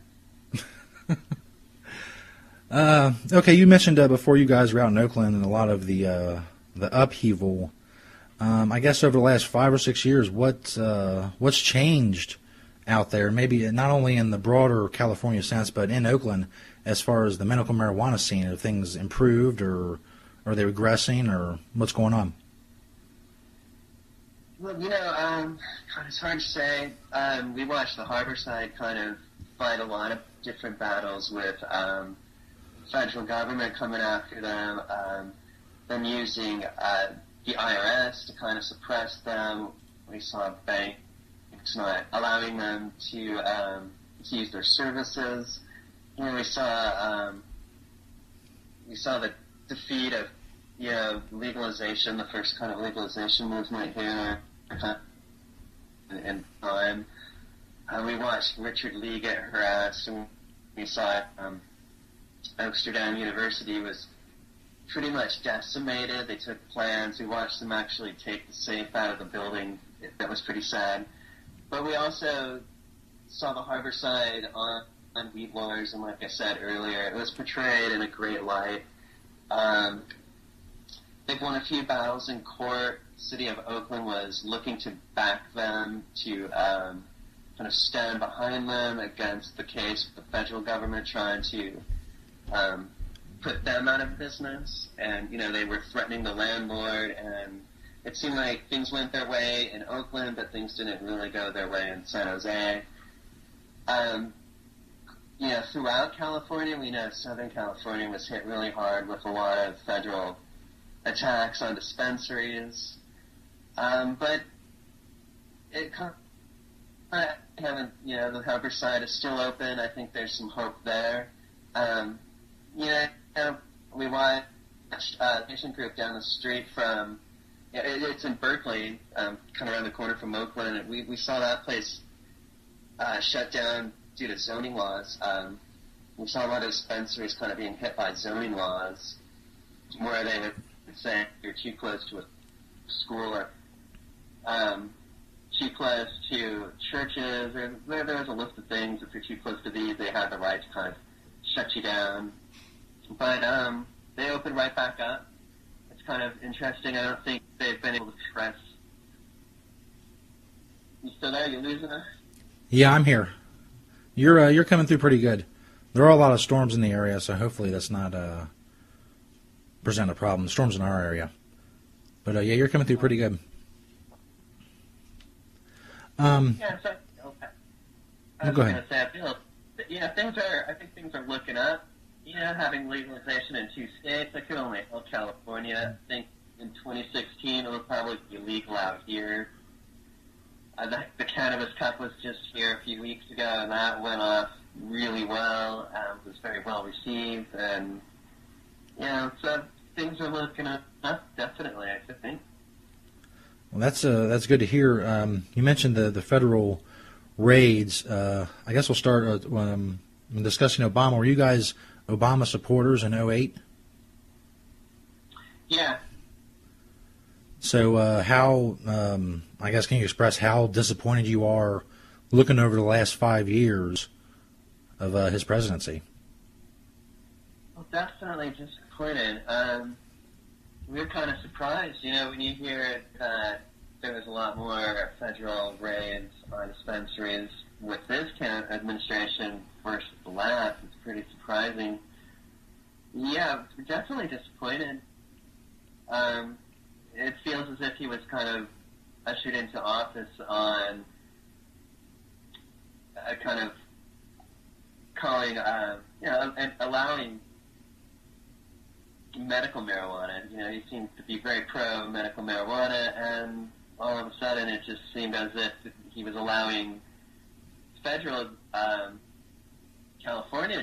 S2: uh, okay, you mentioned uh, before you guys were out in Oakland and a lot of the uh, the upheaval. Um, I guess over the last five or six years, what uh, what's changed out there? Maybe not only in the broader California sense, but in Oakland, as far as the medical marijuana scene. Have things improved, or are they regressing, or what's going on?
S6: Well, you know, um, it's hard to say. Um, we watched the Harborside kind of fight a lot of different battles with um, federal government coming after them, um, them using uh, the I R S to kind of suppress them. We saw banks not allowing them to, um, to use their services. You know, we saw um, we saw the defeat of, you know, legalization, the first kind of legalization movement here in time. Uh, we watched Richard Lee get harassed, and we saw um, Amsterdam University was pretty much decimated. They took plans. We watched them actually take the safe out of the building. That was pretty sad. But we also saw the harbor side on, on Wheat Wars, and like I said earlier, it was portrayed in a great light. Um, they've won a few battles in court. The city of Oakland was looking to back them, to um, kind of stand behind them against the case with the federal government trying to um, put them out of business. And, you know, they were threatening the landlord, and it seemed like things went their way in Oakland, but things didn't really go their way in San Jose. Um, you know, throughout California, we know Southern California was hit really hard with a lot of federal attacks on dispensaries. Um, but it kind of haven't, you know, the harbor side is still open. I think there's some hope there. Um, you know, we watched a patient group down the street from, yeah, it, it's in Berkeley, um, kind of around the corner from Oakland, and we, we saw that place uh, shut down due to zoning laws. Um, we saw a lot of dispensaries kind of being hit by zoning laws, where they would say you're too close to a school or um, too close to churches. Or there, there was a list of things. If you're too close to these, they had the right to kind of shut you down. But um, they opened right back up. It's kind of interesting. I don't think they've been able to express. You still there? You losing us?
S2: Yeah, I'm here. You're uh, you're coming through pretty good. There are a lot of storms in the area, so hopefully that's not uh, present a problem. Storms in our area, but uh, yeah, you're coming through pretty good. Um,
S6: yeah, so, okay. I
S2: well,
S6: was
S2: go
S6: going
S2: ahead.
S6: to say, I feel, yeah, things are. I think things are looking up. You know, having legalization in two states, I could only help California. I think in twenty sixteen it'll probably be legal out here. Uh, the, the Cannabis Cup was just here a few weeks ago, and that went off really well. Um, it was very well received, and you know, so things are looking up, definitely, I think.
S2: Well, that's uh, that's good to hear. Um, you mentioned the the federal raids. Uh, I guess we'll start uh, um, discussing Obama. Were you guys Obama supporters in oh eight?
S6: Yeah.
S2: So uh, how, um, I guess, can you express how disappointed you are looking over the last five years of uh, his presidency?
S6: Well, definitely disappointed. Um, we were kind of surprised, you know, when you hear that there was a lot more federal raids on dispensaries with this kind of administration versus the last. It's pretty surprising. Yeah, we're definitely disappointed. Um, it feels as if he was kind of ushered into office on a kind of calling, uh, you know, and allowing medical marijuana. You know, he seemed to be very pro medical marijuana, and all of a sudden it just seemed as if he was allowing federal um, California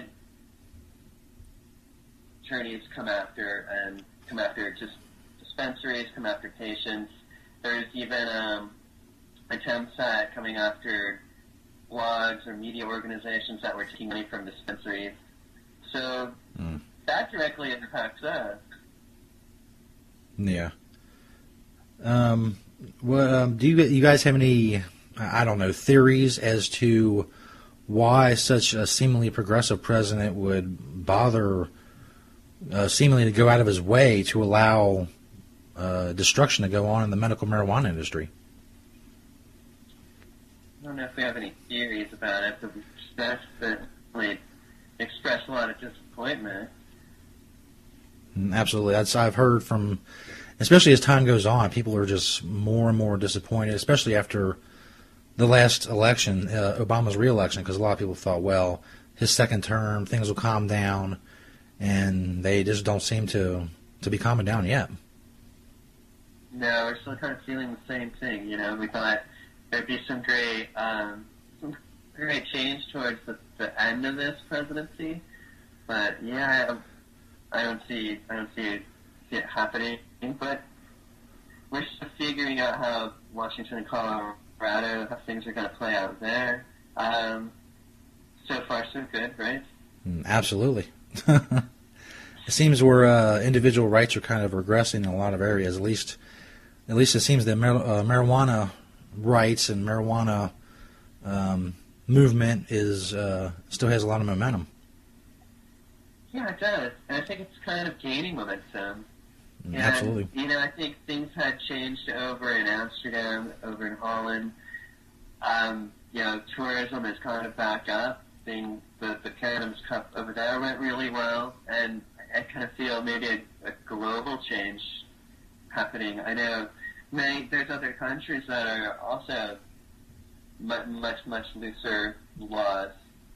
S6: attorneys come after and come after just dispensaries, come after patients. There's even um, attempts at coming after blogs or media organizations that were taking money from dispensaries. So mm. that directly impacts us.
S2: Yeah. Um, well, um, do you you guys have any, I don't know, theories as to why such a seemingly progressive president would bother uh, seemingly to go out of his way to allow uh, destruction to go on in the medical marijuana industry?
S6: I don't know if we have any theories about it, but we definitely express a lot of disappointment.
S2: Absolutely. That's, I've heard from, especially as time goes on, people are just more and more disappointed, especially after the last election, uh, Obama's re-election, because a lot of people thought, well, his second term, things will calm down, and they just don't seem to, to be calming down yet.
S6: No, we're still kind of feeling the same thing. You know, we thought there'd be some great, um, some great change towards the, the end of this presidency, but yeah, I, I don't see, I don't see it, see it happening. But we're still figuring out how Washington and Colorado, how things are going to play out there. Um, so far, so good, right?
S2: Absolutely. it seems where uh, individual rights are kind of regressing in a lot of areas. At least, at least it seems that mar- uh, marijuana rights and marijuana um, movement is uh, still has a lot of momentum.
S6: Yeah, it does. And I think it's kind of gaining momentum. And,
S2: Absolutely.
S6: You know, I think things had changed over in Amsterdam, over in Holland. Um, you know, tourism is kind of back up. Being the, the Cannabis Cup over there went really well. And I kind of feel maybe a, a global change happening. I know many, there's other countries that are also much, much, much looser laws.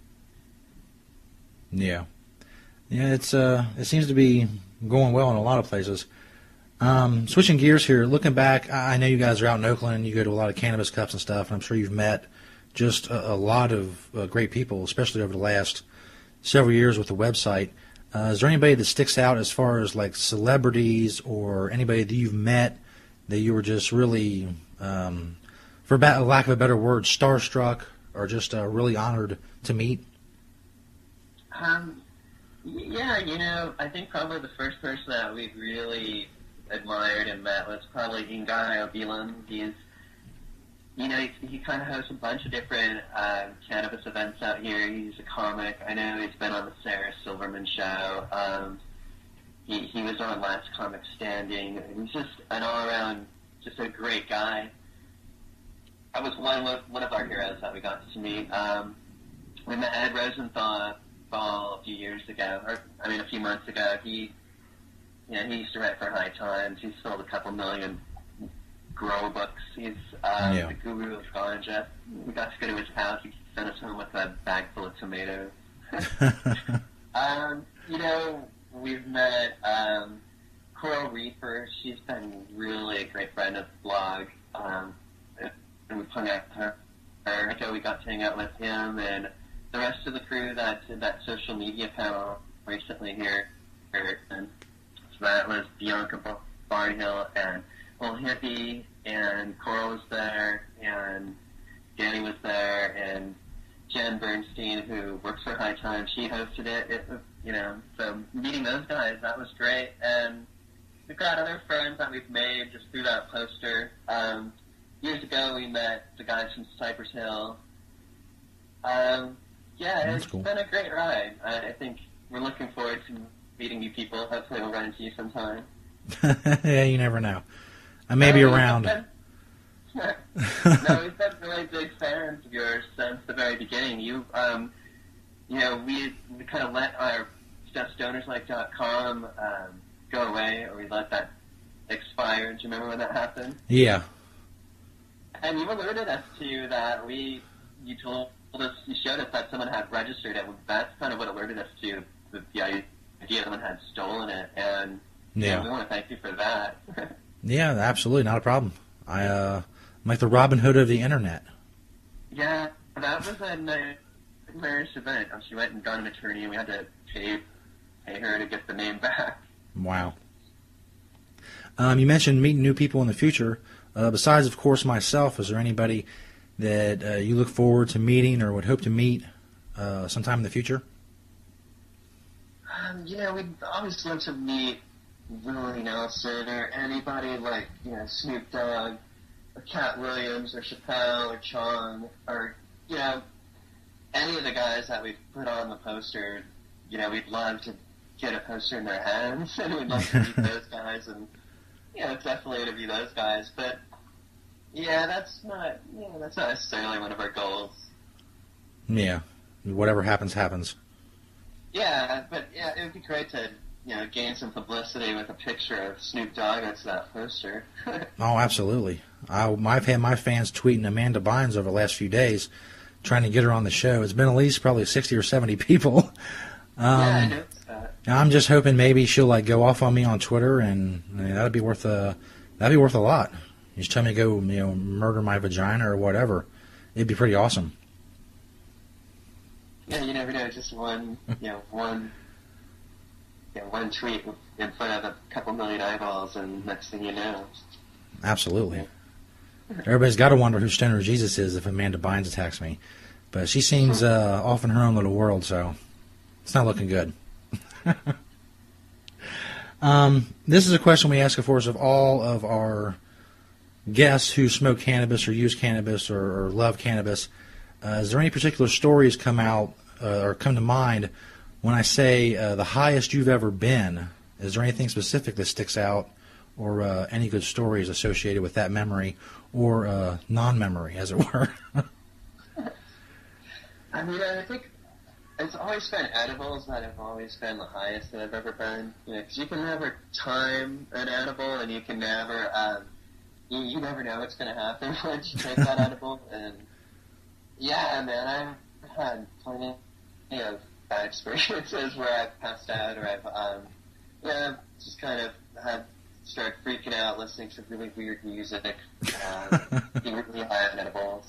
S2: Yeah. Yeah, it's uh, it seems to be going well in a lot of places. Um, switching gears here, looking back, I know you guys are out in Oakland and you go to a lot of cannabis cups and stuff, and I'm sure you've met just a, a lot of uh, great people, especially over the last several years with the website. Uh, is there anybody that sticks out as far as like celebrities or anybody that you've met that you were just really, um, for ba- lack of a better word, starstruck or just uh, really honored to meet?
S6: Um, yeah, you know, I think probably the first person that we really admired and met was probably Ingai Obilam. He's, you know, he, he kind of hosts a bunch of different uh, cannabis events out here. He's a comic. I know he's been on the Sarah Silverman show. Um, he, he was on Last Comic Standing. He's just an all-around, just a great guy. That was one of, one of our heroes that we got to meet. Um, we met Ed Rosenthal a few years ago, or I mean a few months ago. He, you know, he used to write for High Times. He's sold a couple million grow books. He's uh,
S2: Yeah.
S6: the guru of ganja. We got to go to his house. He sent us home with a bag full of tomatoes. um, you know, we've met um, Coral Reaper. She's been really a great friend of the blog. Um, and we've hung out with her. her. We got to hang out with him and the rest of the crew that did that social media panel recently here. And so that was Bianca Barnhill and Old Hippie, and Coral was there, and Danny was there, and Jen Bernstein, who works for High Times, she hosted it. It was, you know, so meeting those guys, that was great. And we've got other friends that we've made just through that poster. Um, years ago, we met the guys from Cypress Hill. Um, yeah,
S2: That's
S6: it's
S2: cool.
S6: been a great ride. I, I think we're looking forward to meeting new people. Hopefully we'll run into you sometime.
S2: Yeah, you never know. I may be
S6: No, we've
S2: around.
S6: been- no, we've been really big fans of yours since the very beginning. You, um, you know, we, we kind of let our stuff stoners like dot com um, go away, or we let that expire. Do you remember when that happened?
S2: Yeah.
S6: And you alerted us to that. We, you told us, you showed us that someone had registered it. That's kind of what alerted us to the, the idea someone had stolen it, and you
S2: Yeah.
S6: know, we want to thank you for that.
S2: Yeah, absolutely, not a problem. I, uh, I'm like the Robin Hood of the internet.
S6: Yeah, that was a nightmarish event. She went and got an attorney, and we had to pay pay her to get the name back.
S2: Wow. Um, you mentioned meeting new people in the future. Uh, besides, of course, myself, is there anybody that uh, you look forward to meeting or would hope to meet uh, sometime in the future?
S6: Um, you know, we'd always love to meet Willie Nelson or anybody like, you know, Snoop Dogg or Cat Williams or Chappelle or Chong or, you know, any of the guys that we've put on the poster. You know, we'd love to get a poster in their hands, and we'd love to meet those guys and, you know, definitely interview those guys. But, yeah, that's not, you know, that's not necessarily one of our goals.
S2: Yeah. Whatever happens, happens.
S6: Yeah, but yeah, it would be great to, you know, gain some publicity with a picture of Snoop Dogg next to that poster.
S2: Oh, absolutely. I, I've had my fans tweeting Amanda Bynes over the last few days, trying to get her on the show. It's been at least probably sixty or seventy people. Um,
S6: yeah, I noticed that.
S2: I'm just hoping maybe she'll like go off on me on Twitter, and I mean, that'd be worth a that'd be worth a lot. You just tell me to go, you know, murder my vagina or whatever. It'd be pretty awesome.
S6: Yeah, you never know. Just one, you know, one, you know, one tweet in front of a couple million eyeballs, and next thing you know.
S2: Absolutely. Everybody's got to wonder who Stoner Jesus is if Amanda Bynes attacks me, but she seems uh, off in her own little world, so it's not looking good. Um, this is a question we ask, of course, of all of our guests who smoke cannabis or use cannabis or, or love cannabis. Uh, is there any particular stories come out uh, or come to mind when I say uh, the highest you've ever been? Is there anything specific that sticks out, or uh, any good stories associated with that memory, or uh, non-memory, as it were?
S6: I mean, I think it's always been edibles that have always been the highest that I've ever been. You know, because you can never time an edible, and you can never, um, you, you never know what's going to happen once you take that edible. And yeah, man, I've had plenty of bad experiences where I've passed out, or I've, um, yeah, just kind of had started freaking out, listening to really weird music, uh, being really high on edibles.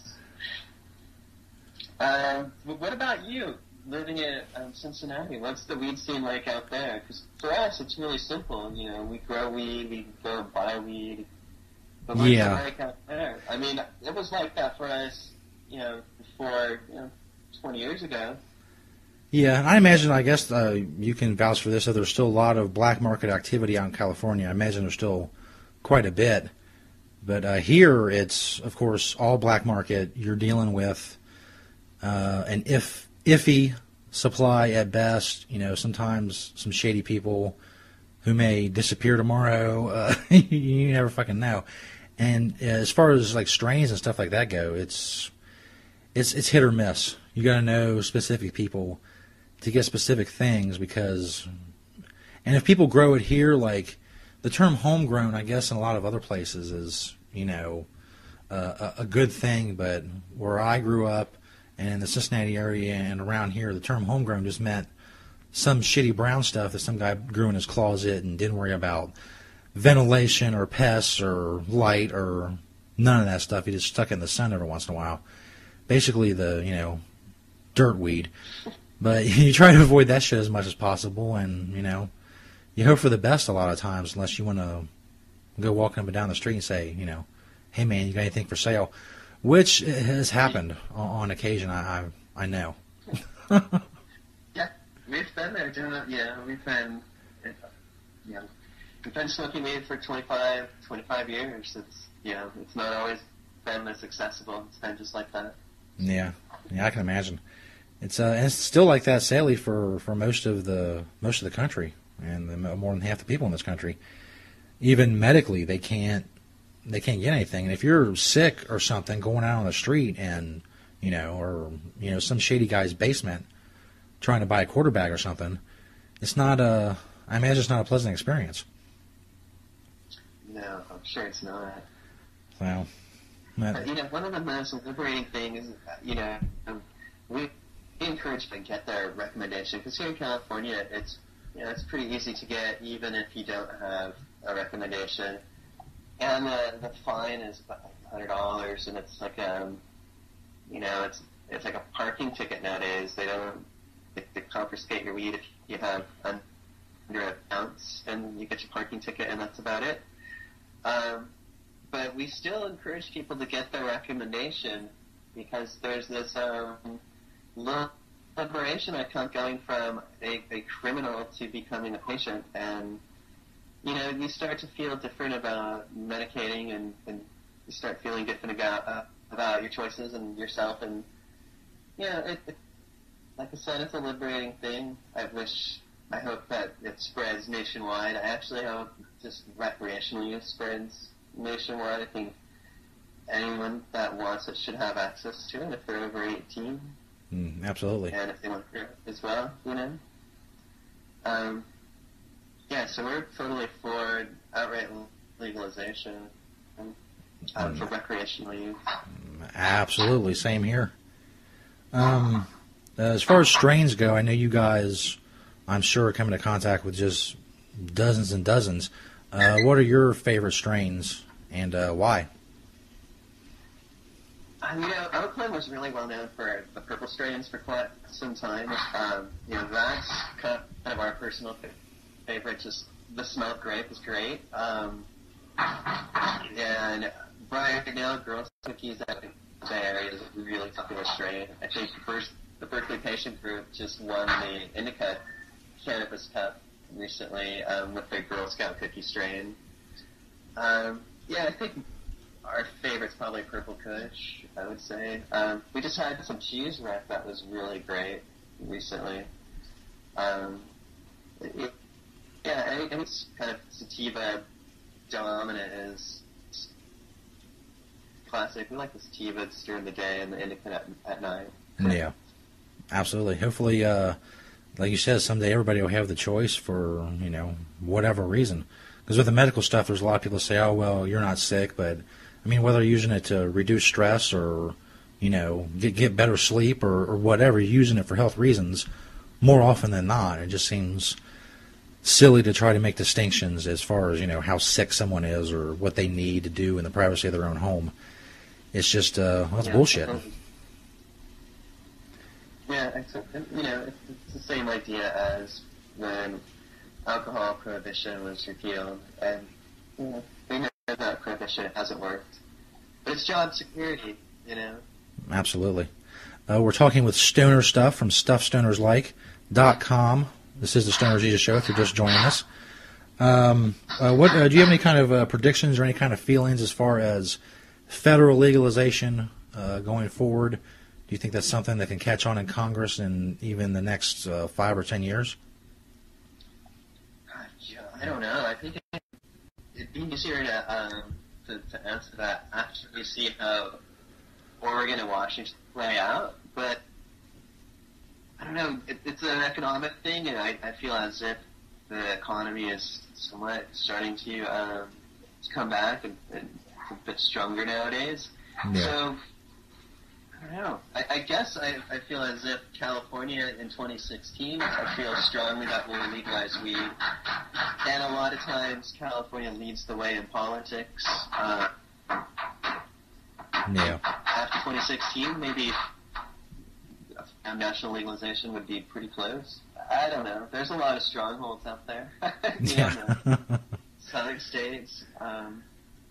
S6: Um, what about you, living in um, Cincinnati? What's the weed scene like out there? Because for us, it's really simple. You know, we grow weed, we go buy weed. But what's
S2: Yeah.
S6: it like out there? I mean, it was like that for us, you know, before, you know, twenty years ago.
S2: Yeah, I imagine, I guess uh, you can vouch for this, that there's still a lot of black market activity out in California. I imagine there's still quite a bit. But uh, here, it's, of course, all black market. You're dealing with uh, an if iffy supply at best. You know, sometimes some shady people who may disappear tomorrow. Uh, you never fucking know. And uh, as far as like strains and stuff like that go, it's it's it's hit or miss. You got to know specific people to get specific things, because, and if people grow it here, like the term homegrown, I guess in a lot of other places is, you know, uh, a, a good thing, but where I grew up and in the Cincinnati area and around here, the term homegrown just meant some shitty brown stuff that some guy grew in his closet and didn't worry about ventilation or pests or light or none of that stuff. He just stuck it in the sun every once in a while. Basically the, you know, dirt weed. But you try to avoid that shit as much as possible, and, you know, you hope for the best a lot of times, unless you want to go walking up and down the street and say, you know, hey, man, you got anything for sale? Which has happened on, on occasion, I, I I know.
S6: Yeah, we've been there doing it. Yeah, we've been, you know, we've been smoking weed for twenty-five, twenty-five years. It's, you know, it's not always been this accessible. It's been just like that.
S2: Yeah, yeah, I can imagine. It's uh, and it's still like that, sadly, for, for most of the most of the country, and the, more than half the people in this country. Even medically, they can't they can't get anything. And if you're sick or something, going out on the street, and you know, or you know, some shady guy's basement, trying to buy a quarter bag or something, it's not a. I imagine it's not a pleasant experience.
S6: No, I'm sure it's not.
S2: Well,
S6: But, you know, one of the most liberating things, you know, um, we encourage them to get their recommendation, because here in California, it's, you know, it's pretty easy to get, even if you don't have a recommendation. And the, the fine is about one hundred dollars, and it's like, um, you know, it's it's like a parking ticket nowadays. They don't, they, they confiscate your weed if you have under an ounce, and you get your parking ticket, and that's about it. Um, but we still encourage people to get their recommendation, because there's this um, liberation I count going from a, a criminal to becoming a patient, and you know, you start to feel different about medicating, and, and you start feeling different about uh, about your choices and yourself, and you know, it, it, like I said, it's a liberating thing. I wish, I hope that it spreads nationwide. I actually hope just recreational use spreads nationwide. I think anyone that wants it should have access to it if they're over eighteen.
S2: Mm, absolutely.
S6: And if they want to as well, you know. Um, yeah, so we're totally for outright legalization um, for recreational use.
S2: Absolutely, same here. Um, as far as strains go, I know you guys, I'm sure, are coming into contact with just dozens and dozens. Uh, what are your favorite strains, and uh, why?
S6: Uh, you know, Oakland was really well known for the purple strains for quite some time. Um, you know, that's kind of our personal favorite. Just the smoked grape is great. Um, and right now, Girl Cookies out in the Bay Area is a really popular strain. I think the first, the Berkeley Patient Group just won the Indica Cannabis Cup recently um, with the Girl Scout cookie strain. Um, yeah, I think our favorite's probably Purple Kush, I would say. Um, we just had some cheese wrap that was really great recently. Um, it, yeah, and it's kind of sativa dominant is classic. We like the sativas during the day and the indica at, at night.
S2: Yeah, absolutely. Hopefully, uh, like you said, someday everybody will have the choice for, you know, whatever reason. Because with the medical stuff, there's a lot of people that say, oh, well, you're not sick. But, I mean, whether you're using it to reduce stress or, you know, get, get better sleep or, or whatever, you're using it for health reasons, more often than not, it just seems silly to try to make distinctions as far as, you know, how sick someone is or what they need to do in the privacy of their own home. It's just, uh, well, that's
S6: yeah,
S2: bullshit.
S6: Yeah, except, you know, it's, it's the same idea as when alcohol prohibition was repealed, and you know, we know that prohibition hasn't worked. But it's job security, you know.
S2: Absolutely. Uh, we're talking with Stoner Stuff from stuff stoners like dot com. This is the Stoner Jesus Show if you're just joining us. Um, uh, what uh, do you have any kind of uh, predictions or any kind of feelings as far as federal legalization uh, going forward? Do you think that's something that can catch on in Congress in even the next uh, five or ten years?
S6: Yeah, I don't know. I think it, it'd be easier to, um, to to answer that after we see how Oregon and Washington play out. But I don't know. It, it's an economic thing, and I, I feel as if the economy is somewhat starting to, um, to come back and, and it's a bit stronger nowadays.
S2: Yeah.
S6: So I don't know. I, I guess I, I feel as if California in twenty sixteen, I feel strongly that we'll legalize weed. And a lot of times California leads the way in politics. Uh,
S2: yeah.
S6: After twenty sixteen, maybe a national legalization would be pretty close. I don't know. There's a lot of strongholds out there.
S2: Yeah.
S6: Southern states. Um,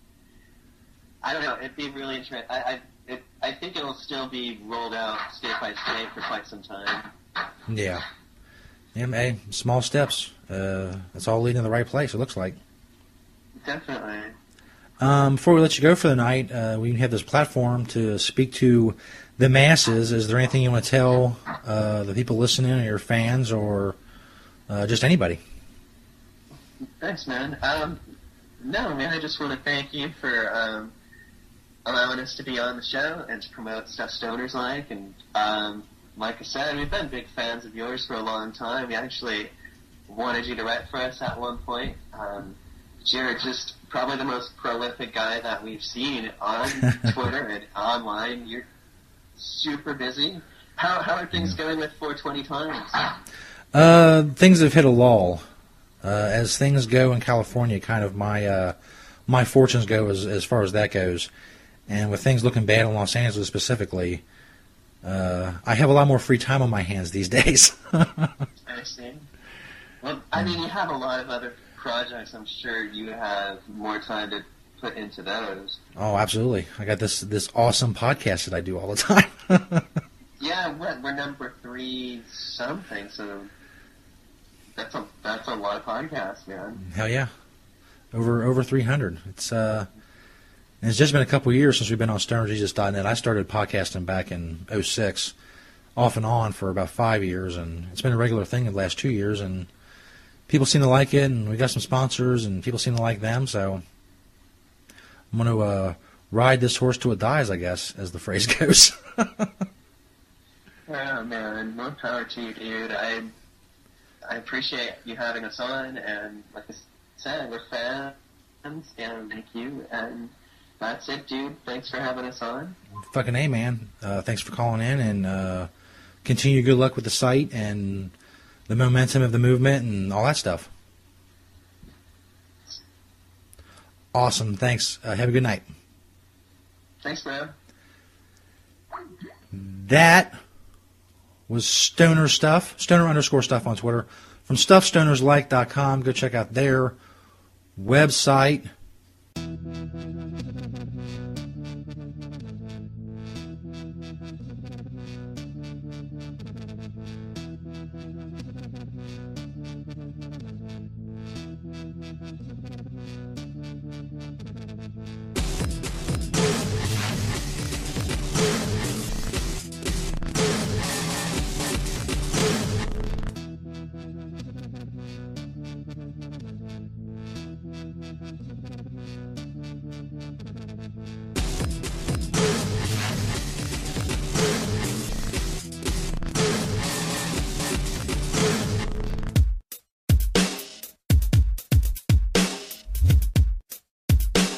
S6: I don't know. It'd be really interesting. I, I It, I think it'll still be rolled out state by state for quite some time.
S2: Yeah. Yeah, hey, small steps. Uh, it's all leading to the right place, it looks like.
S6: Definitely.
S2: Um, before we let you go for the night, uh, we have this platform to speak to the masses. Is there anything you want to tell uh, the people listening or your fans or uh, just anybody?
S6: Thanks, man. Um, no, man, I just want to thank you for um, allowing us to be on the show and to promote stuff stoners like. And um, like I said, we've been big fans of yours for a long time. We actually wanted you to write for us at one point. Um, you're just probably the most prolific guy that we've seen on Twitter and online. You're super busy. How how are things going with four twenty Times?
S2: Uh, things have hit a lull. Uh, as things go in California, kind of my uh, my fortunes go as as far as that goes. And with things looking bad in Los Angeles specifically, uh, I have a lot more free time on my hands these days.
S6: I see. Well, I mean, you have a lot of other projects. I'm sure you have more time to put into those.
S2: Oh, absolutely. I got this this awesome podcast that I do all the time.
S6: Yeah, we're, we're number three something, so that's a that's a lot of podcasts, man.
S2: Hell yeah. Over over three hundred. It's uh And it's just been a couple of years since we've been on stoner jesus dot net. I started podcasting back in oh six, off and on for about five years, and it's been a regular thing the last two years, and people seem to like it, and we got some sponsors, and people seem to like them, so I'm going to uh, ride this horse till it dies, I guess, as the phrase goes.
S6: Yeah, man, more power to you, dude. I, I appreciate you having us on, and like I said, we're fans, and thank you, and that's it, dude. Thanks for having us on.
S2: Fucking A, man. Uh, thanks for calling in, and uh, continue good luck with the site and the momentum of the movement and all that stuff. Awesome. Thanks. Uh, have a good night.
S6: Thanks, bro.
S2: That was Stoner Stuff, Stoner underscore stuff on Twitter, from stuff stoners like dot com. Go check out their website.